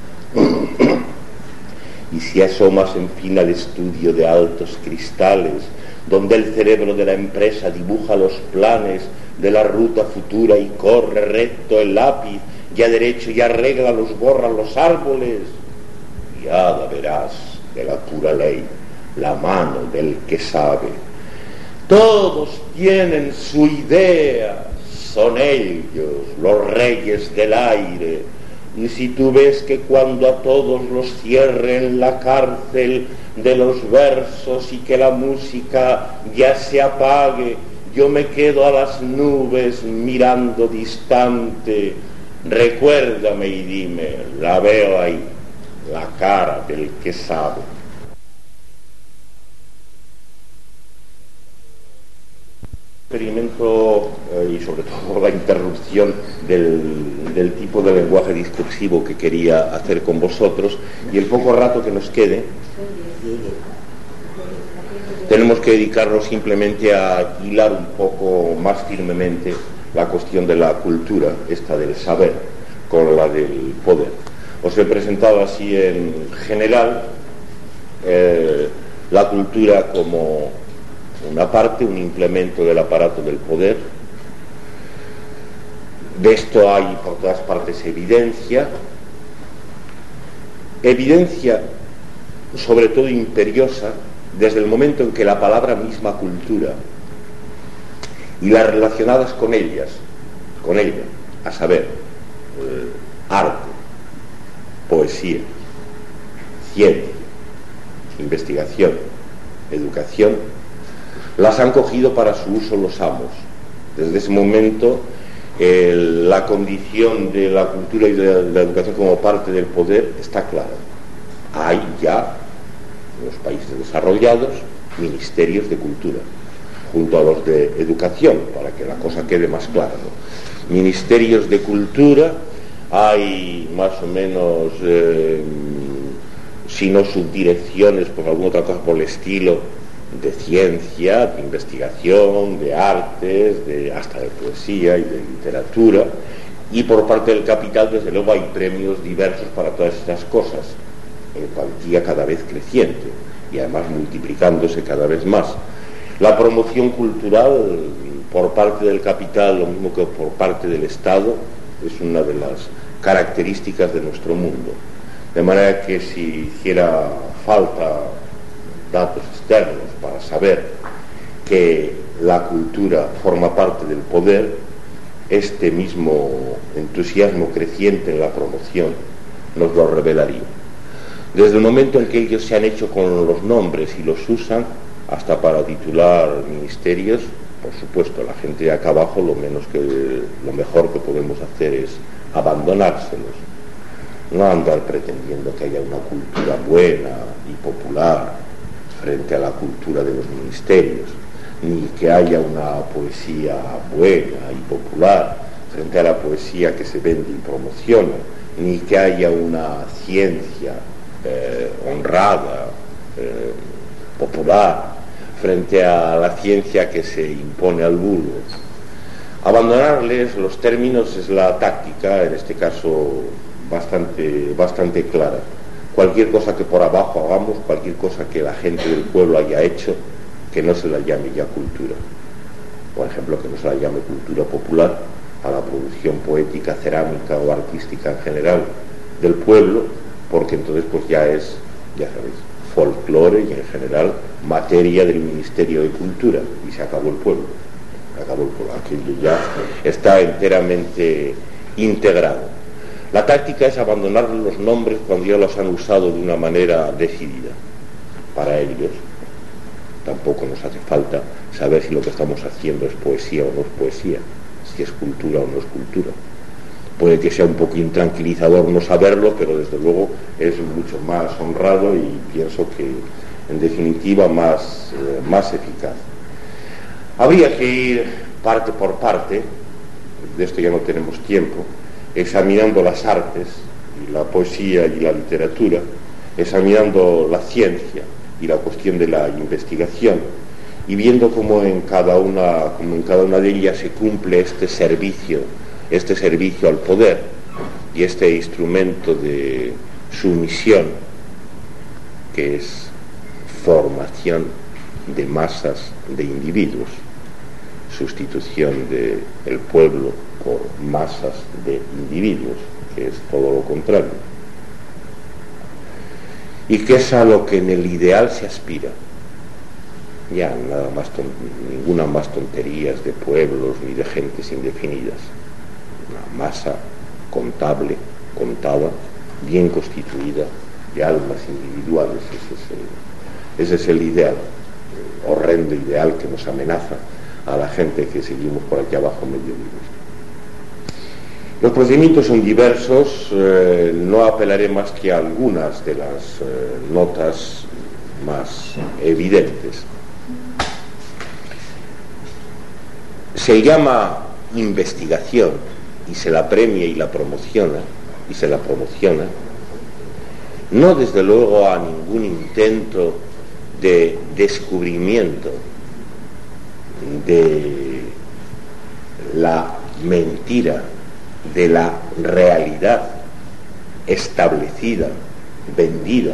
Y si asomas en fin al estudio de altos cristales, donde el cerebro de la empresa dibuja los planes de la ruta futura y corre recto el lápiz, y a derecho y arregla los borra los árboles, ya la verás de la pura ley, la mano del que sabe. Todos tienen su idea, son ellos, los reyes del aire. Y si tú ves que cuando a todos los cierren la cárcel de los versos y que la música ya se apague, yo me quedo a las nubes mirando distante, recuérdame y dime, la veo ahí, la cara del que sabe. Experimento eh, y sobre todo la interrupción del, del tipo de lenguaje discursivo que quería hacer con vosotros, y el poco rato que nos quede tenemos que dedicarnos simplemente a hilar un poco más firmemente la cuestión de la cultura, esta del saber, con la del poder. Os he presentado así en general eh, la cultura como una parte, un implemento del aparato del poder. De esto hay por todas partes evidencia, evidencia sobre todo imperiosa, desde el momento en que la palabra misma cultura y las relacionadas con ellas, con ella, a saber, eh, arte, poesía, ciencia, investigación, educación, las han cogido para su uso los amos. Desde ese momento, eh, la condición de la cultura y de la educación como parte del poder está clara. Hay ya, en los países desarrollados, ministerios de cultura, junto a los de educación, para que la cosa quede más clara, ¿no? Ministerios de cultura, hay más o menos, eh, si no subdirecciones, por alguna otra cosa por el estilo, de ciencia, de investigación, de artes, de, hasta de poesía y de literatura, y por parte del capital desde luego hay premios diversos para todas estas cosas, en cuantía cada vez creciente y además multiplicándose cada vez más. La promoción cultural por parte del capital, lo mismo que por parte del Estado, es una de las características de nuestro mundo, de manera que si hiciera falta datos externos para saber que la cultura forma parte del poder, este mismo entusiasmo creciente en la promoción nos lo revelaría. Desde el momento en que ellos se han hecho con los nombres y los usan, hasta para titular ministerios, por supuesto, la gente de acá abajo lo menos que lo mejor que podemos hacer es abandonárselos, no andar pretendiendo que haya una cultura buena y popular frente a la cultura de los ministerios, ni que haya una poesía buena y popular frente a la poesía que se vende y promociona, ni que haya una ciencia eh, honrada, eh, popular, frente a la ciencia que se impone al vulgo. Abandonarles los términos es la táctica, en este caso bastante, bastante clara. Cualquier cosa que por abajo hagamos, cualquier cosa que la gente del pueblo haya hecho, que no se la llame ya cultura. Por ejemplo, que no se la llame cultura popular a la producción poética, cerámica o artística en general del pueblo, porque entonces pues ya es, ya sabéis, folclore y en general materia del Ministerio de Cultura, y se acabó el pueblo. Se acabó el pueblo. Aquello ya está enteramente integrado. La táctica es abandonar los nombres cuando ya los han usado de una manera decidida. Para ellos tampoco nos hace falta saber si lo que estamos haciendo es poesía o no es poesía, si es cultura o no es cultura. Puede que sea un poco intranquilizador no saberlo, pero desde luego es mucho más honrado y pienso que en definitiva más, eh, más eficaz. Habría que ir parte por parte, de esto ya no tenemos tiempo, examinando las artes y la poesía y la literatura, examinando la ciencia y la cuestión de la investigación, y viendo cómo en cada una, cómo en cada una de ellas se cumple este servicio, este servicio al poder y este instrumento de sumisión que es formación de masas de individuos, sustitución del pueblo por masas de individuos, que es todo lo contrario, y que es a lo que en el ideal se aspira. ya nada más ton, ninguna más tonterías de pueblos ni de gentes indefinidas, una masa contable, contada, bien constituida de almas individuales. Ese es el, ese es el ideal, el horrendo ideal que nos amenaza a la gente que seguimos por aquí abajo medio vivos. Los procedimientos son diversos, eh, no apelaré más que a algunas de las eh, notas más evidentes. Se llama investigación y se la premia y la promociona, y se la promociona, no desde luego a ningún intento de descubrimiento de la mentira, de la realidad establecida, vendida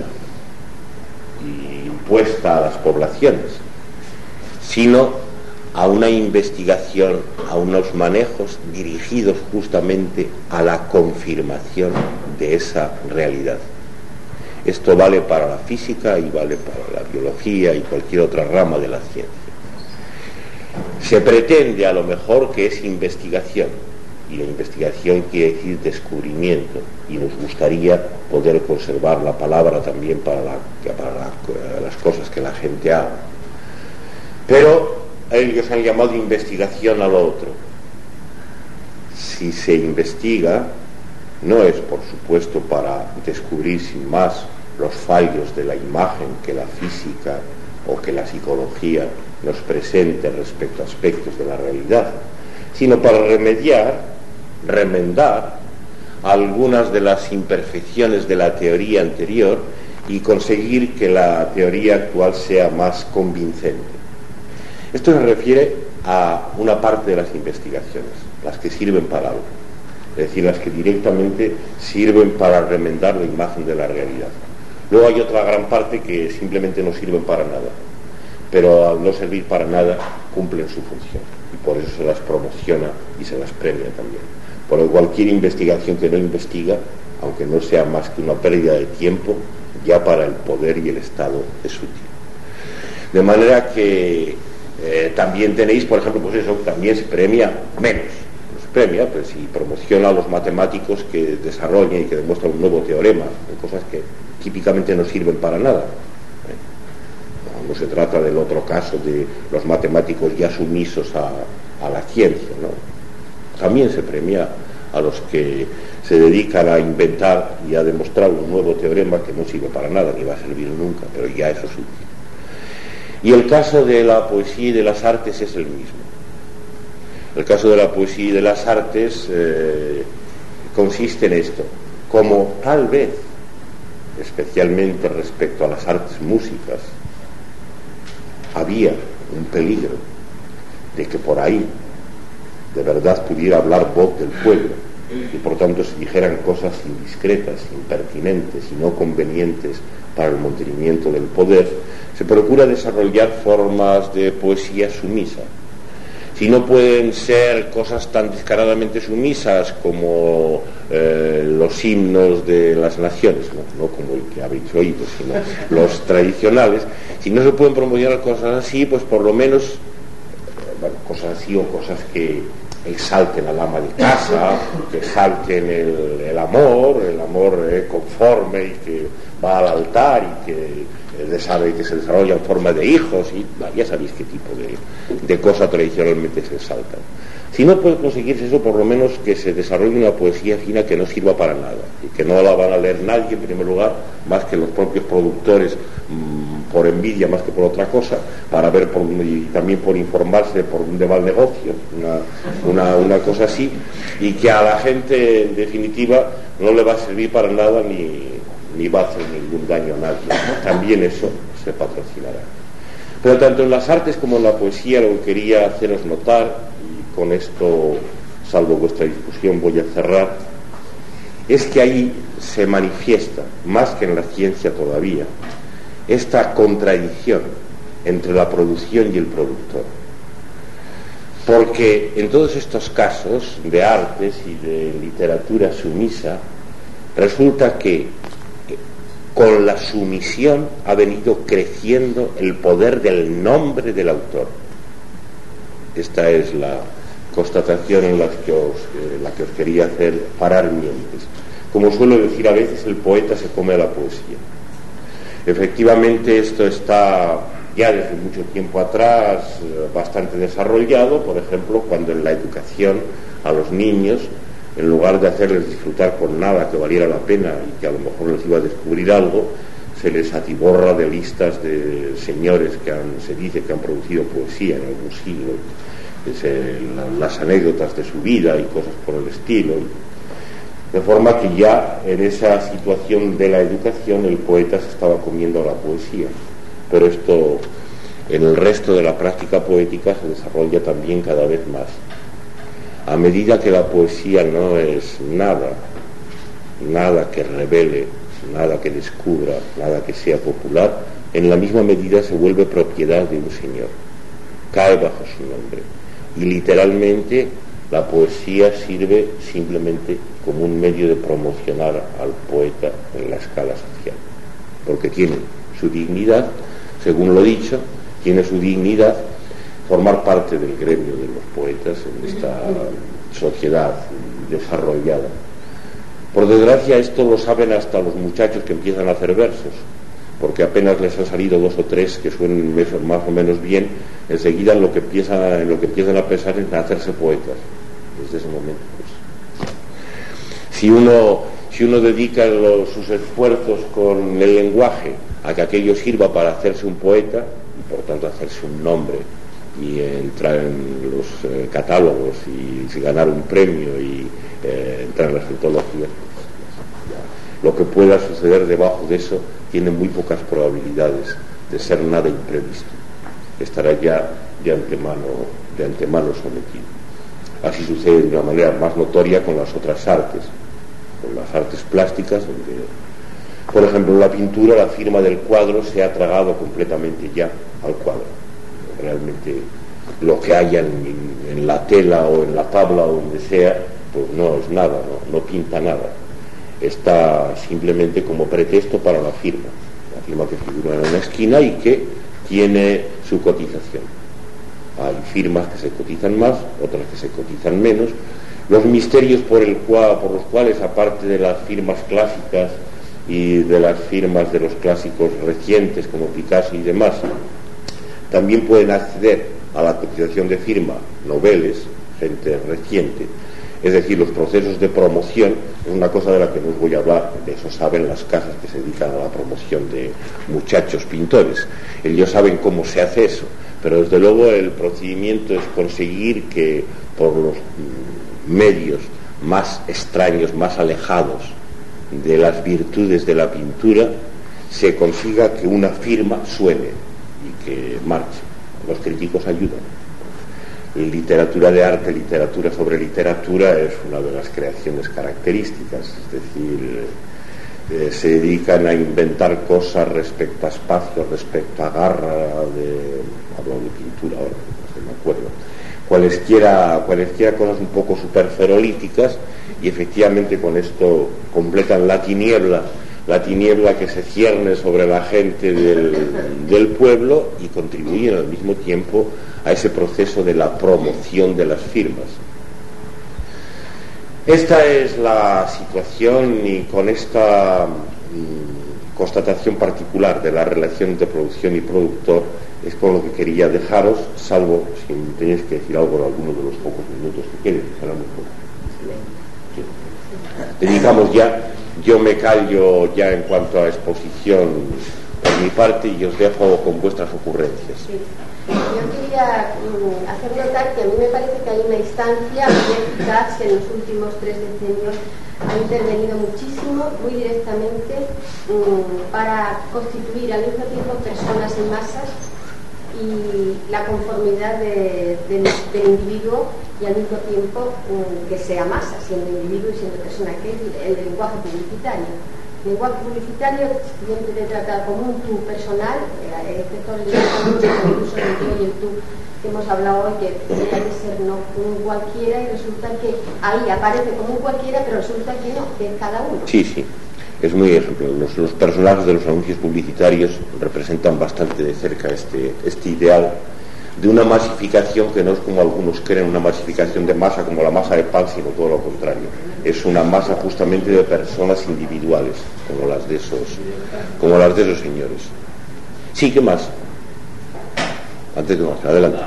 y impuesta a las poblaciones, sino a una investigación, a unos manejos dirigidos justamente a la confirmación de esa realidad. Esto vale para la física y vale para la biología y cualquier otra rama de la ciencia. Se pretende a lo mejor que es investigación, y la investigación quiere decir descubrimiento, y nos gustaría poder conservar la palabra también para, la, para la, las cosas que la gente haga. Pero ellos han llamado investigación a lo otro. Si se investiga, no es por supuesto para descubrir sin más los fallos de la imagen que la física o que la psicología nos presente respecto a aspectos de la realidad, sino para remediar, remendar algunas de las imperfecciones de la teoría anterior y conseguir que la teoría actual sea más convincente. Esto se refiere a una parte de las investigaciones, las que sirven para algo, es decir, las que directamente sirven para remendar la imagen de la realidad. Luego hay otra gran parte que simplemente no sirven para nada, pero al no servir para nada cumplen su función, y por eso se las promociona y se las premia también. Por cualquier investigación que no investiga, aunque no sea más que una pérdida de tiempo, ya para el poder y el Estado es útil. De manera que eh, también tenéis, por ejemplo, pues eso, también se premia menos. No se premia, pues si promociona a los matemáticos que desarrollan y que demuestran un nuevo teorema, cosas que típicamente no sirven para nada. No, no se trata del otro caso de los matemáticos ya sumisos a, a la ciencia, ¿no? También se premia a los que se dedican a inventar y a demostrar un nuevo teorema que no sirve para nada, ni va a servir nunca, pero ya eso es útil. Y el caso de la poesía y de las artes es el mismo. El caso de la poesía y de las artes eh, consiste en esto: como tal vez, especialmente respecto a las artes músicas, había un peligro de que por ahí de verdad pudiera hablar voz del pueblo, y por tanto se dijeran cosas indiscretas, impertinentes y no convenientes para el mantenimiento del poder, se procura desarrollar formas de poesía sumisa. Si no pueden ser cosas tan descaradamente sumisas como eh, los himnos de las naciones, ¿no? No como el que habéis oído, sino los tradicionales, si no se pueden promocionar cosas así, pues por lo menos eh, bueno, cosas así o cosas que exalten al ama de casa, que exalten el, el amor, el amor eh, conforme y que va al altar y que, eh, sabe, que se desarrolla en forma de hijos, y ya sabéis qué tipo de, de cosa tradicionalmente se exaltan. Si no puede conseguirse eso, por lo menos que se desarrolle una poesía fina que no sirva para nada y que no la van a leer nadie, en primer lugar, más que los propios productores, mmm, por envidia más que por otra cosa, para ver por, y también por informarse por dónde va el negocio, una, una, una cosa así, y que a la gente en definitiva no le va a servir para nada ni, ni va a hacer ningún daño a nadie. También eso se patrocinará. Pero tanto en las artes como en la poesía, lo que quería haceros notar, y con esto, salvo vuestra discusión, voy a cerrar, es que ahí se manifiesta, más que en la ciencia todavía, esta contradicción entre la producción y el productor. Porque en todos estos casos de artes y de literatura sumisa, resulta que con la sumisión ha venido creciendo el poder del nombre del autor. Esta es la constatación en la que os, eh, la que os quería hacer parar mientes. Como suelo decir a veces, el poeta se come a la poesía. Efectivamente, esto está ya desde mucho tiempo atrás eh, bastante desarrollado, por ejemplo, cuando en la educación a los niños, en lugar de hacerles disfrutar con nada que valiera la pena y que a lo mejor les iba a descubrir algo, se les atiborra de listas de señores que han, se dice que han producido poesía en algún siglo, eh, las anécdotas de su vida y cosas por el estilo. De forma que ya en esa situación de la educación el poeta se estaba comiendo a la poesía. Pero esto en el resto de la práctica poética se desarrolla también cada vez más. A medida que la poesía no es nada, nada que revele, nada que descubra, nada que sea popular, en la misma medida se vuelve propiedad de un señor, cae bajo su nombre. Y literalmente la poesía sirve simplemente como un medio de promocionar al poeta en la escala social, porque tiene su dignidad, según lo dicho, tiene su dignidad formar parte del gremio de los poetas en esta sociedad desarrollada. Por desgracia, esto lo saben hasta los muchachos que empiezan a hacer versos, porque apenas les han salido dos o tres que suenen más o menos bien, enseguida en lo que empiezan, en lo que empiezan a pensar es en hacerse poetas. Desde ese momento, pues, si uno si uno dedica los, sus esfuerzos con el lenguaje a que aquello sirva para hacerse un poeta y por tanto hacerse un nombre y entrar en los eh, catálogos y, y ganar un premio y eh, entrar en las antologías, lo que pueda suceder debajo de eso tiene muy pocas probabilidades de ser nada imprevisto, estará ya de antemano, de antemano sometido. Así sucede de una manera más notoria con las otras artes, con las artes plásticas, donde, por ejemplo, en la pintura la firma del cuadro se ha tragado completamente ya al cuadro. Realmente lo que haya en, en la tela o en la tabla o donde sea, pues no es nada, no, no pinta nada. Está simplemente como pretexto para la firma, la firma que figura en una esquina y que tiene su cotización. Hay firmas que se cotizan más, otras que se cotizan menos. Los misterios por, el cual, por los cuales, aparte de las firmas clásicas y de las firmas de los clásicos recientes como Picasso y demás, también pueden acceder a la cotización de firma noveles, gente reciente. Es decir, los procesos de promoción es una cosa de la que no os voy a hablar, de eso saben las casas que se dedican a la promoción de muchachos pintores. Ellos saben cómo se hace eso, pero desde luego el procedimiento es conseguir que por los medios más extraños, más alejados de las virtudes de la pintura, se consiga que una firma suene y que marche. Los críticos ayudan. Literatura de arte, literatura sobre literatura es una de las creaciones características, es decir, eh, se dedican a inventar cosas respecto a espacio, respecto a garra, de, hablo de pintura ahora, no me acuerdo, cualesquiera, cualesquiera cosas un poco superferolíticas, y efectivamente con esto completan la tiniebla, la tiniebla que se cierne sobre la gente del, del pueblo y contribuyen al mismo tiempo a ese proceso de la promoción de las firmas. Esta es la situación, y con esta mmm, constatación particular de la relación entre producción y productor es con lo que quería dejaros, salvo si tenéis que decir algo en alguno de los pocos minutos que queden, será muy poco. Sí. Dedicamos ya, yo me callo ya en cuanto a exposición por mi parte y os dejo con vuestras ocurrencias. Sí. Yo quería um, hacer notar que a mí me parece que hay una instancia muy eficaz que en los últimos tres decenios ha intervenido muchísimo, muy directamente, um, para constituir al mismo tiempo personas en masas y la conformidad de, de, del individuo, y al mismo tiempo um, que sea masa, siendo individuo y siendo persona, que es el lenguaje publicitario. El lenguaje publicitario siempre te trata como un tú personal, excepto el incluso el yo y el tú que hemos hablado hoy, que debería de ser no un cualquiera, y resulta que ahí aparece como un cualquiera, pero resulta que no, que es cada uno. Sí, sí. es muy ejemplo. Los, los personajes de los anuncios publicitarios representan bastante de cerca este, este ideal de una masificación que no es como algunos creen, una masificación de masa como la masa de pan, sino todo lo contrario. Es una masa justamente de personas individuales, como las de esos, como las de esos señores. Sí, ¿qué más? Antes de más, adelante.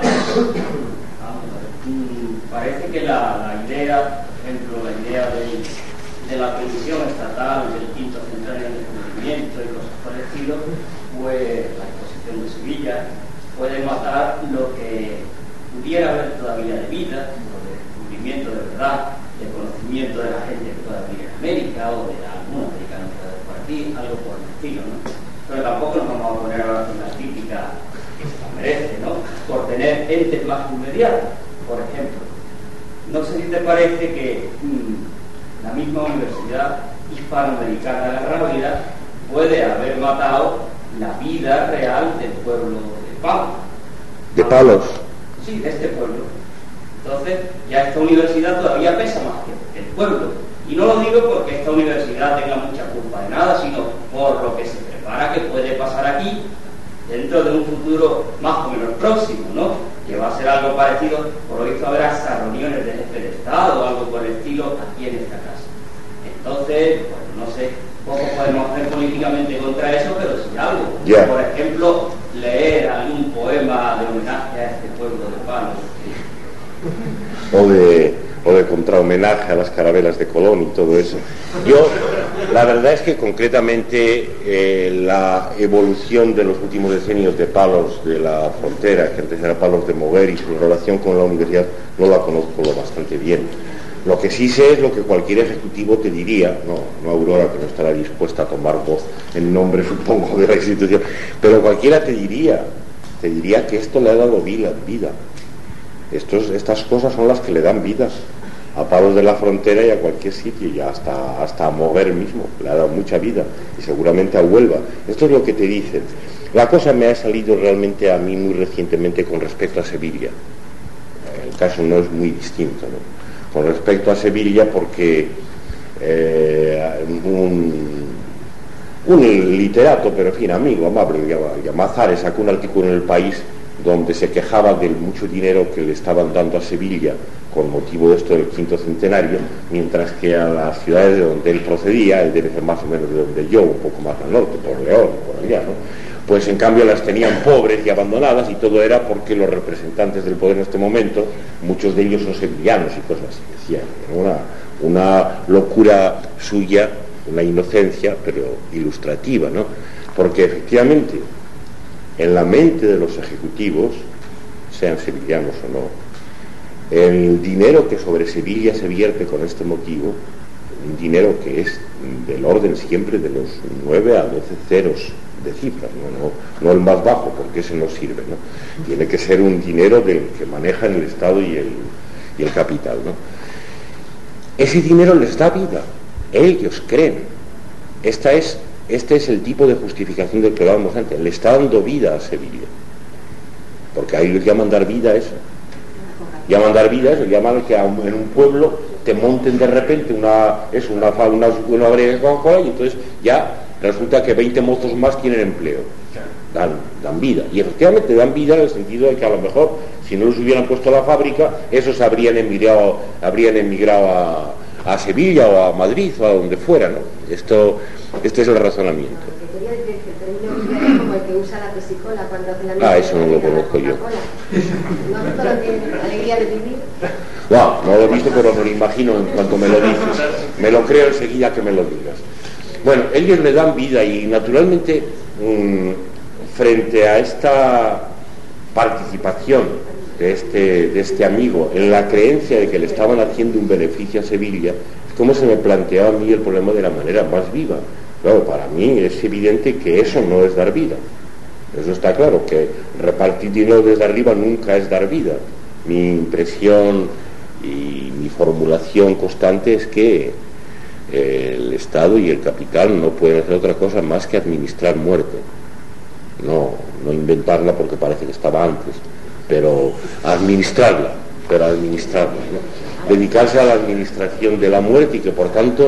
Parece que la, la idea, por ejemplo, la idea de, de la Comisión Estatal del quinto centenario del descubrimiento y cosas por el estilo, pues la exposición de Sevilla puede matar lo que pudiera haber todavía de vida, lo de descubrimiento de verdad, de conocimiento de la gente que pueda vivir en América o de algún americano que pueda por aquí, algo por el estilo, ¿no? Pero tampoco nos vamos a poner ahora con la crítica que se merece, ¿no? Por tener entes más inmediatos, por ejemplo. No sé si te parece que mmm, la misma Universidad Hispanoamericana de la Rábida puede haber matado la vida real del pueblo de Palos. ¿De Palos? Sí, de este pueblo. Entonces, ya esta universidad todavía pesa más que el pueblo. Y no lo digo porque esta universidad tenga mucha culpa de nada, sino por lo que se prepara que puede pasar aquí dentro de un futuro más o menos próximo, ¿no? Que va a ser algo parecido, por lo visto habrá hasta reuniones de jefe de Estado o algo por el estilo aquí en esta casa. Entonces, bueno, no sé, poco podemos hacer políticamente contra eso, pero sí algo. Yeah. Por ejemplo, leer algún poema de homenaje a este pueblo de Palos. O de, o de contrahomenaje a las carabelas de Colón y todo eso. Yo, la verdad es que concretamente eh, la evolución de los últimos decenios de Palos de la Frontera, que antes era Palos de Mover, y su relación con la universidad, no la conozco lo bastante bien. Lo que sí sé es lo que cualquier ejecutivo te diría, no, no Aurora, que no estará dispuesta a tomar voz en nombre, supongo, de la institución, pero cualquiera te diría, te diría que esto le ha dado vida, vida. Estos, estas cosas son las que le dan vida a Palos de la Frontera y a cualquier sitio, y hasta, hasta a Mover mismo, le ha dado mucha vida, y seguramente a Huelva. Esto es lo que te dicen. La cosa me ha salido realmente a mí muy recientemente con respecto a Sevilla. El caso no es muy distinto, ¿no? Con respecto a Sevilla, porque eh, un, un literato, pero en fin, amigo, amable, Llamazares, sacó un artículo en El País donde se quejaba del mucho dinero que le estaban dando a Sevilla con motivo de esto del quinto centenario, mientras que a las ciudades de donde él procedía, él debe ser más o menos de donde yo, un poco más al norte, por León, por allá, ¿no? Pues en cambio las tenían pobres y abandonadas, y todo era porque los representantes del poder en este momento, muchos de ellos son sevillanos y cosas así, decían, una, una locura suya, una inocencia, pero ilustrativa, ¿no? Porque efectivamente, en la mente de los ejecutivos, sean sevillanos o no, el dinero que sobre Sevilla se vierte con este motivo, un dinero que es del orden siempre de los nueve a doce ceros de cifras, ¿no? No, no el más bajo, porque ese no sirve, ¿no? Tiene que ser un dinero del que manejan el Estado y el, y el capital, ¿no? Ese dinero les da vida, ellos creen. Esta es, este es el tipo de justificación del que hablábamos antes, le está dando vida a Sevilla, porque a ellos llaman dar vida a eso, llaman dar vida a eso, llaman que en un pueblo te monten de repente una, es una, una, una brega de Coca-Cola, y entonces ya resulta que veinte mozos más tienen empleo, dan, dan vida, y efectivamente dan vida en el sentido de que a lo mejor si no los hubieran puesto a la fábrica, esos habrían emigrado, habrían emigrado a, a Sevilla o a Madrid o a donde fuera, ¿no? Esto, este es el razonamiento. Quería decir que el término es como el que usa la pesicola cuando hace la Ah, eso no lo conozco yo. ¿No has visto lo que alegría de vivir? No, no lo he visto, pero me lo imagino en cuanto me lo dices. Me lo creo enseguida que me lo digas. Bueno, ellos le dan vida, y naturalmente mmm, frente a esta participación de este, de este amigo en la creencia de que le estaban haciendo un beneficio a Sevilla, es como se me planteaba a mí el problema de la manera más viva. Claro, para mí es evidente que eso no es dar vida. Eso está claro, que repartir dinero desde arriba nunca es dar vida. Mi impresión y mi formulación constante es que el Estado y el capital no pueden hacer otra cosa más que administrar muerte. No, no inventarla porque parece que estaba antes, pero administrarla, pero administrarla, ¿no? Dedicarse a la administración de la muerte, y que por tanto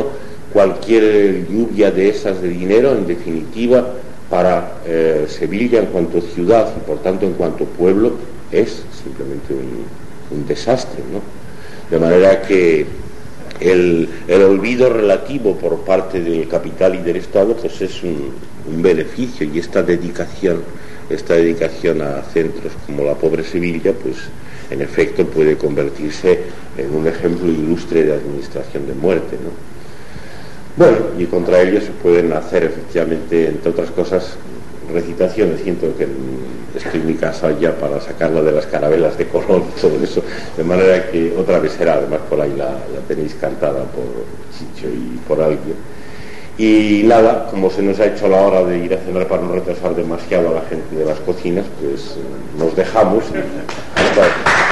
cualquier lluvia de esas de dinero, en definitiva, para eh, Sevilla en cuanto ciudad y por tanto en cuanto pueblo es simplemente un, un desastre, ¿no? De manera que el, el olvido relativo por parte del capital y del Estado pues es un, un beneficio, y esta dedicación esta dedicación a centros como la pobre Sevilla pues en efecto puede convertirse en un ejemplo ilustre de administración de muerte, ¿no? Bueno, y contra ello se pueden hacer efectivamente, entre otras cosas, recitaciones. Siento que estoy en mi casa ya para sacarla de las carabelas de Colón y todo eso, de manera que otra vez será, además por ahí la, la tenéis cantada por Chicho y por alguien. Y nada, como se nos ha hecho la hora de ir a cenar para no retrasar demasiado a la gente de las cocinas, pues nos dejamos y hasta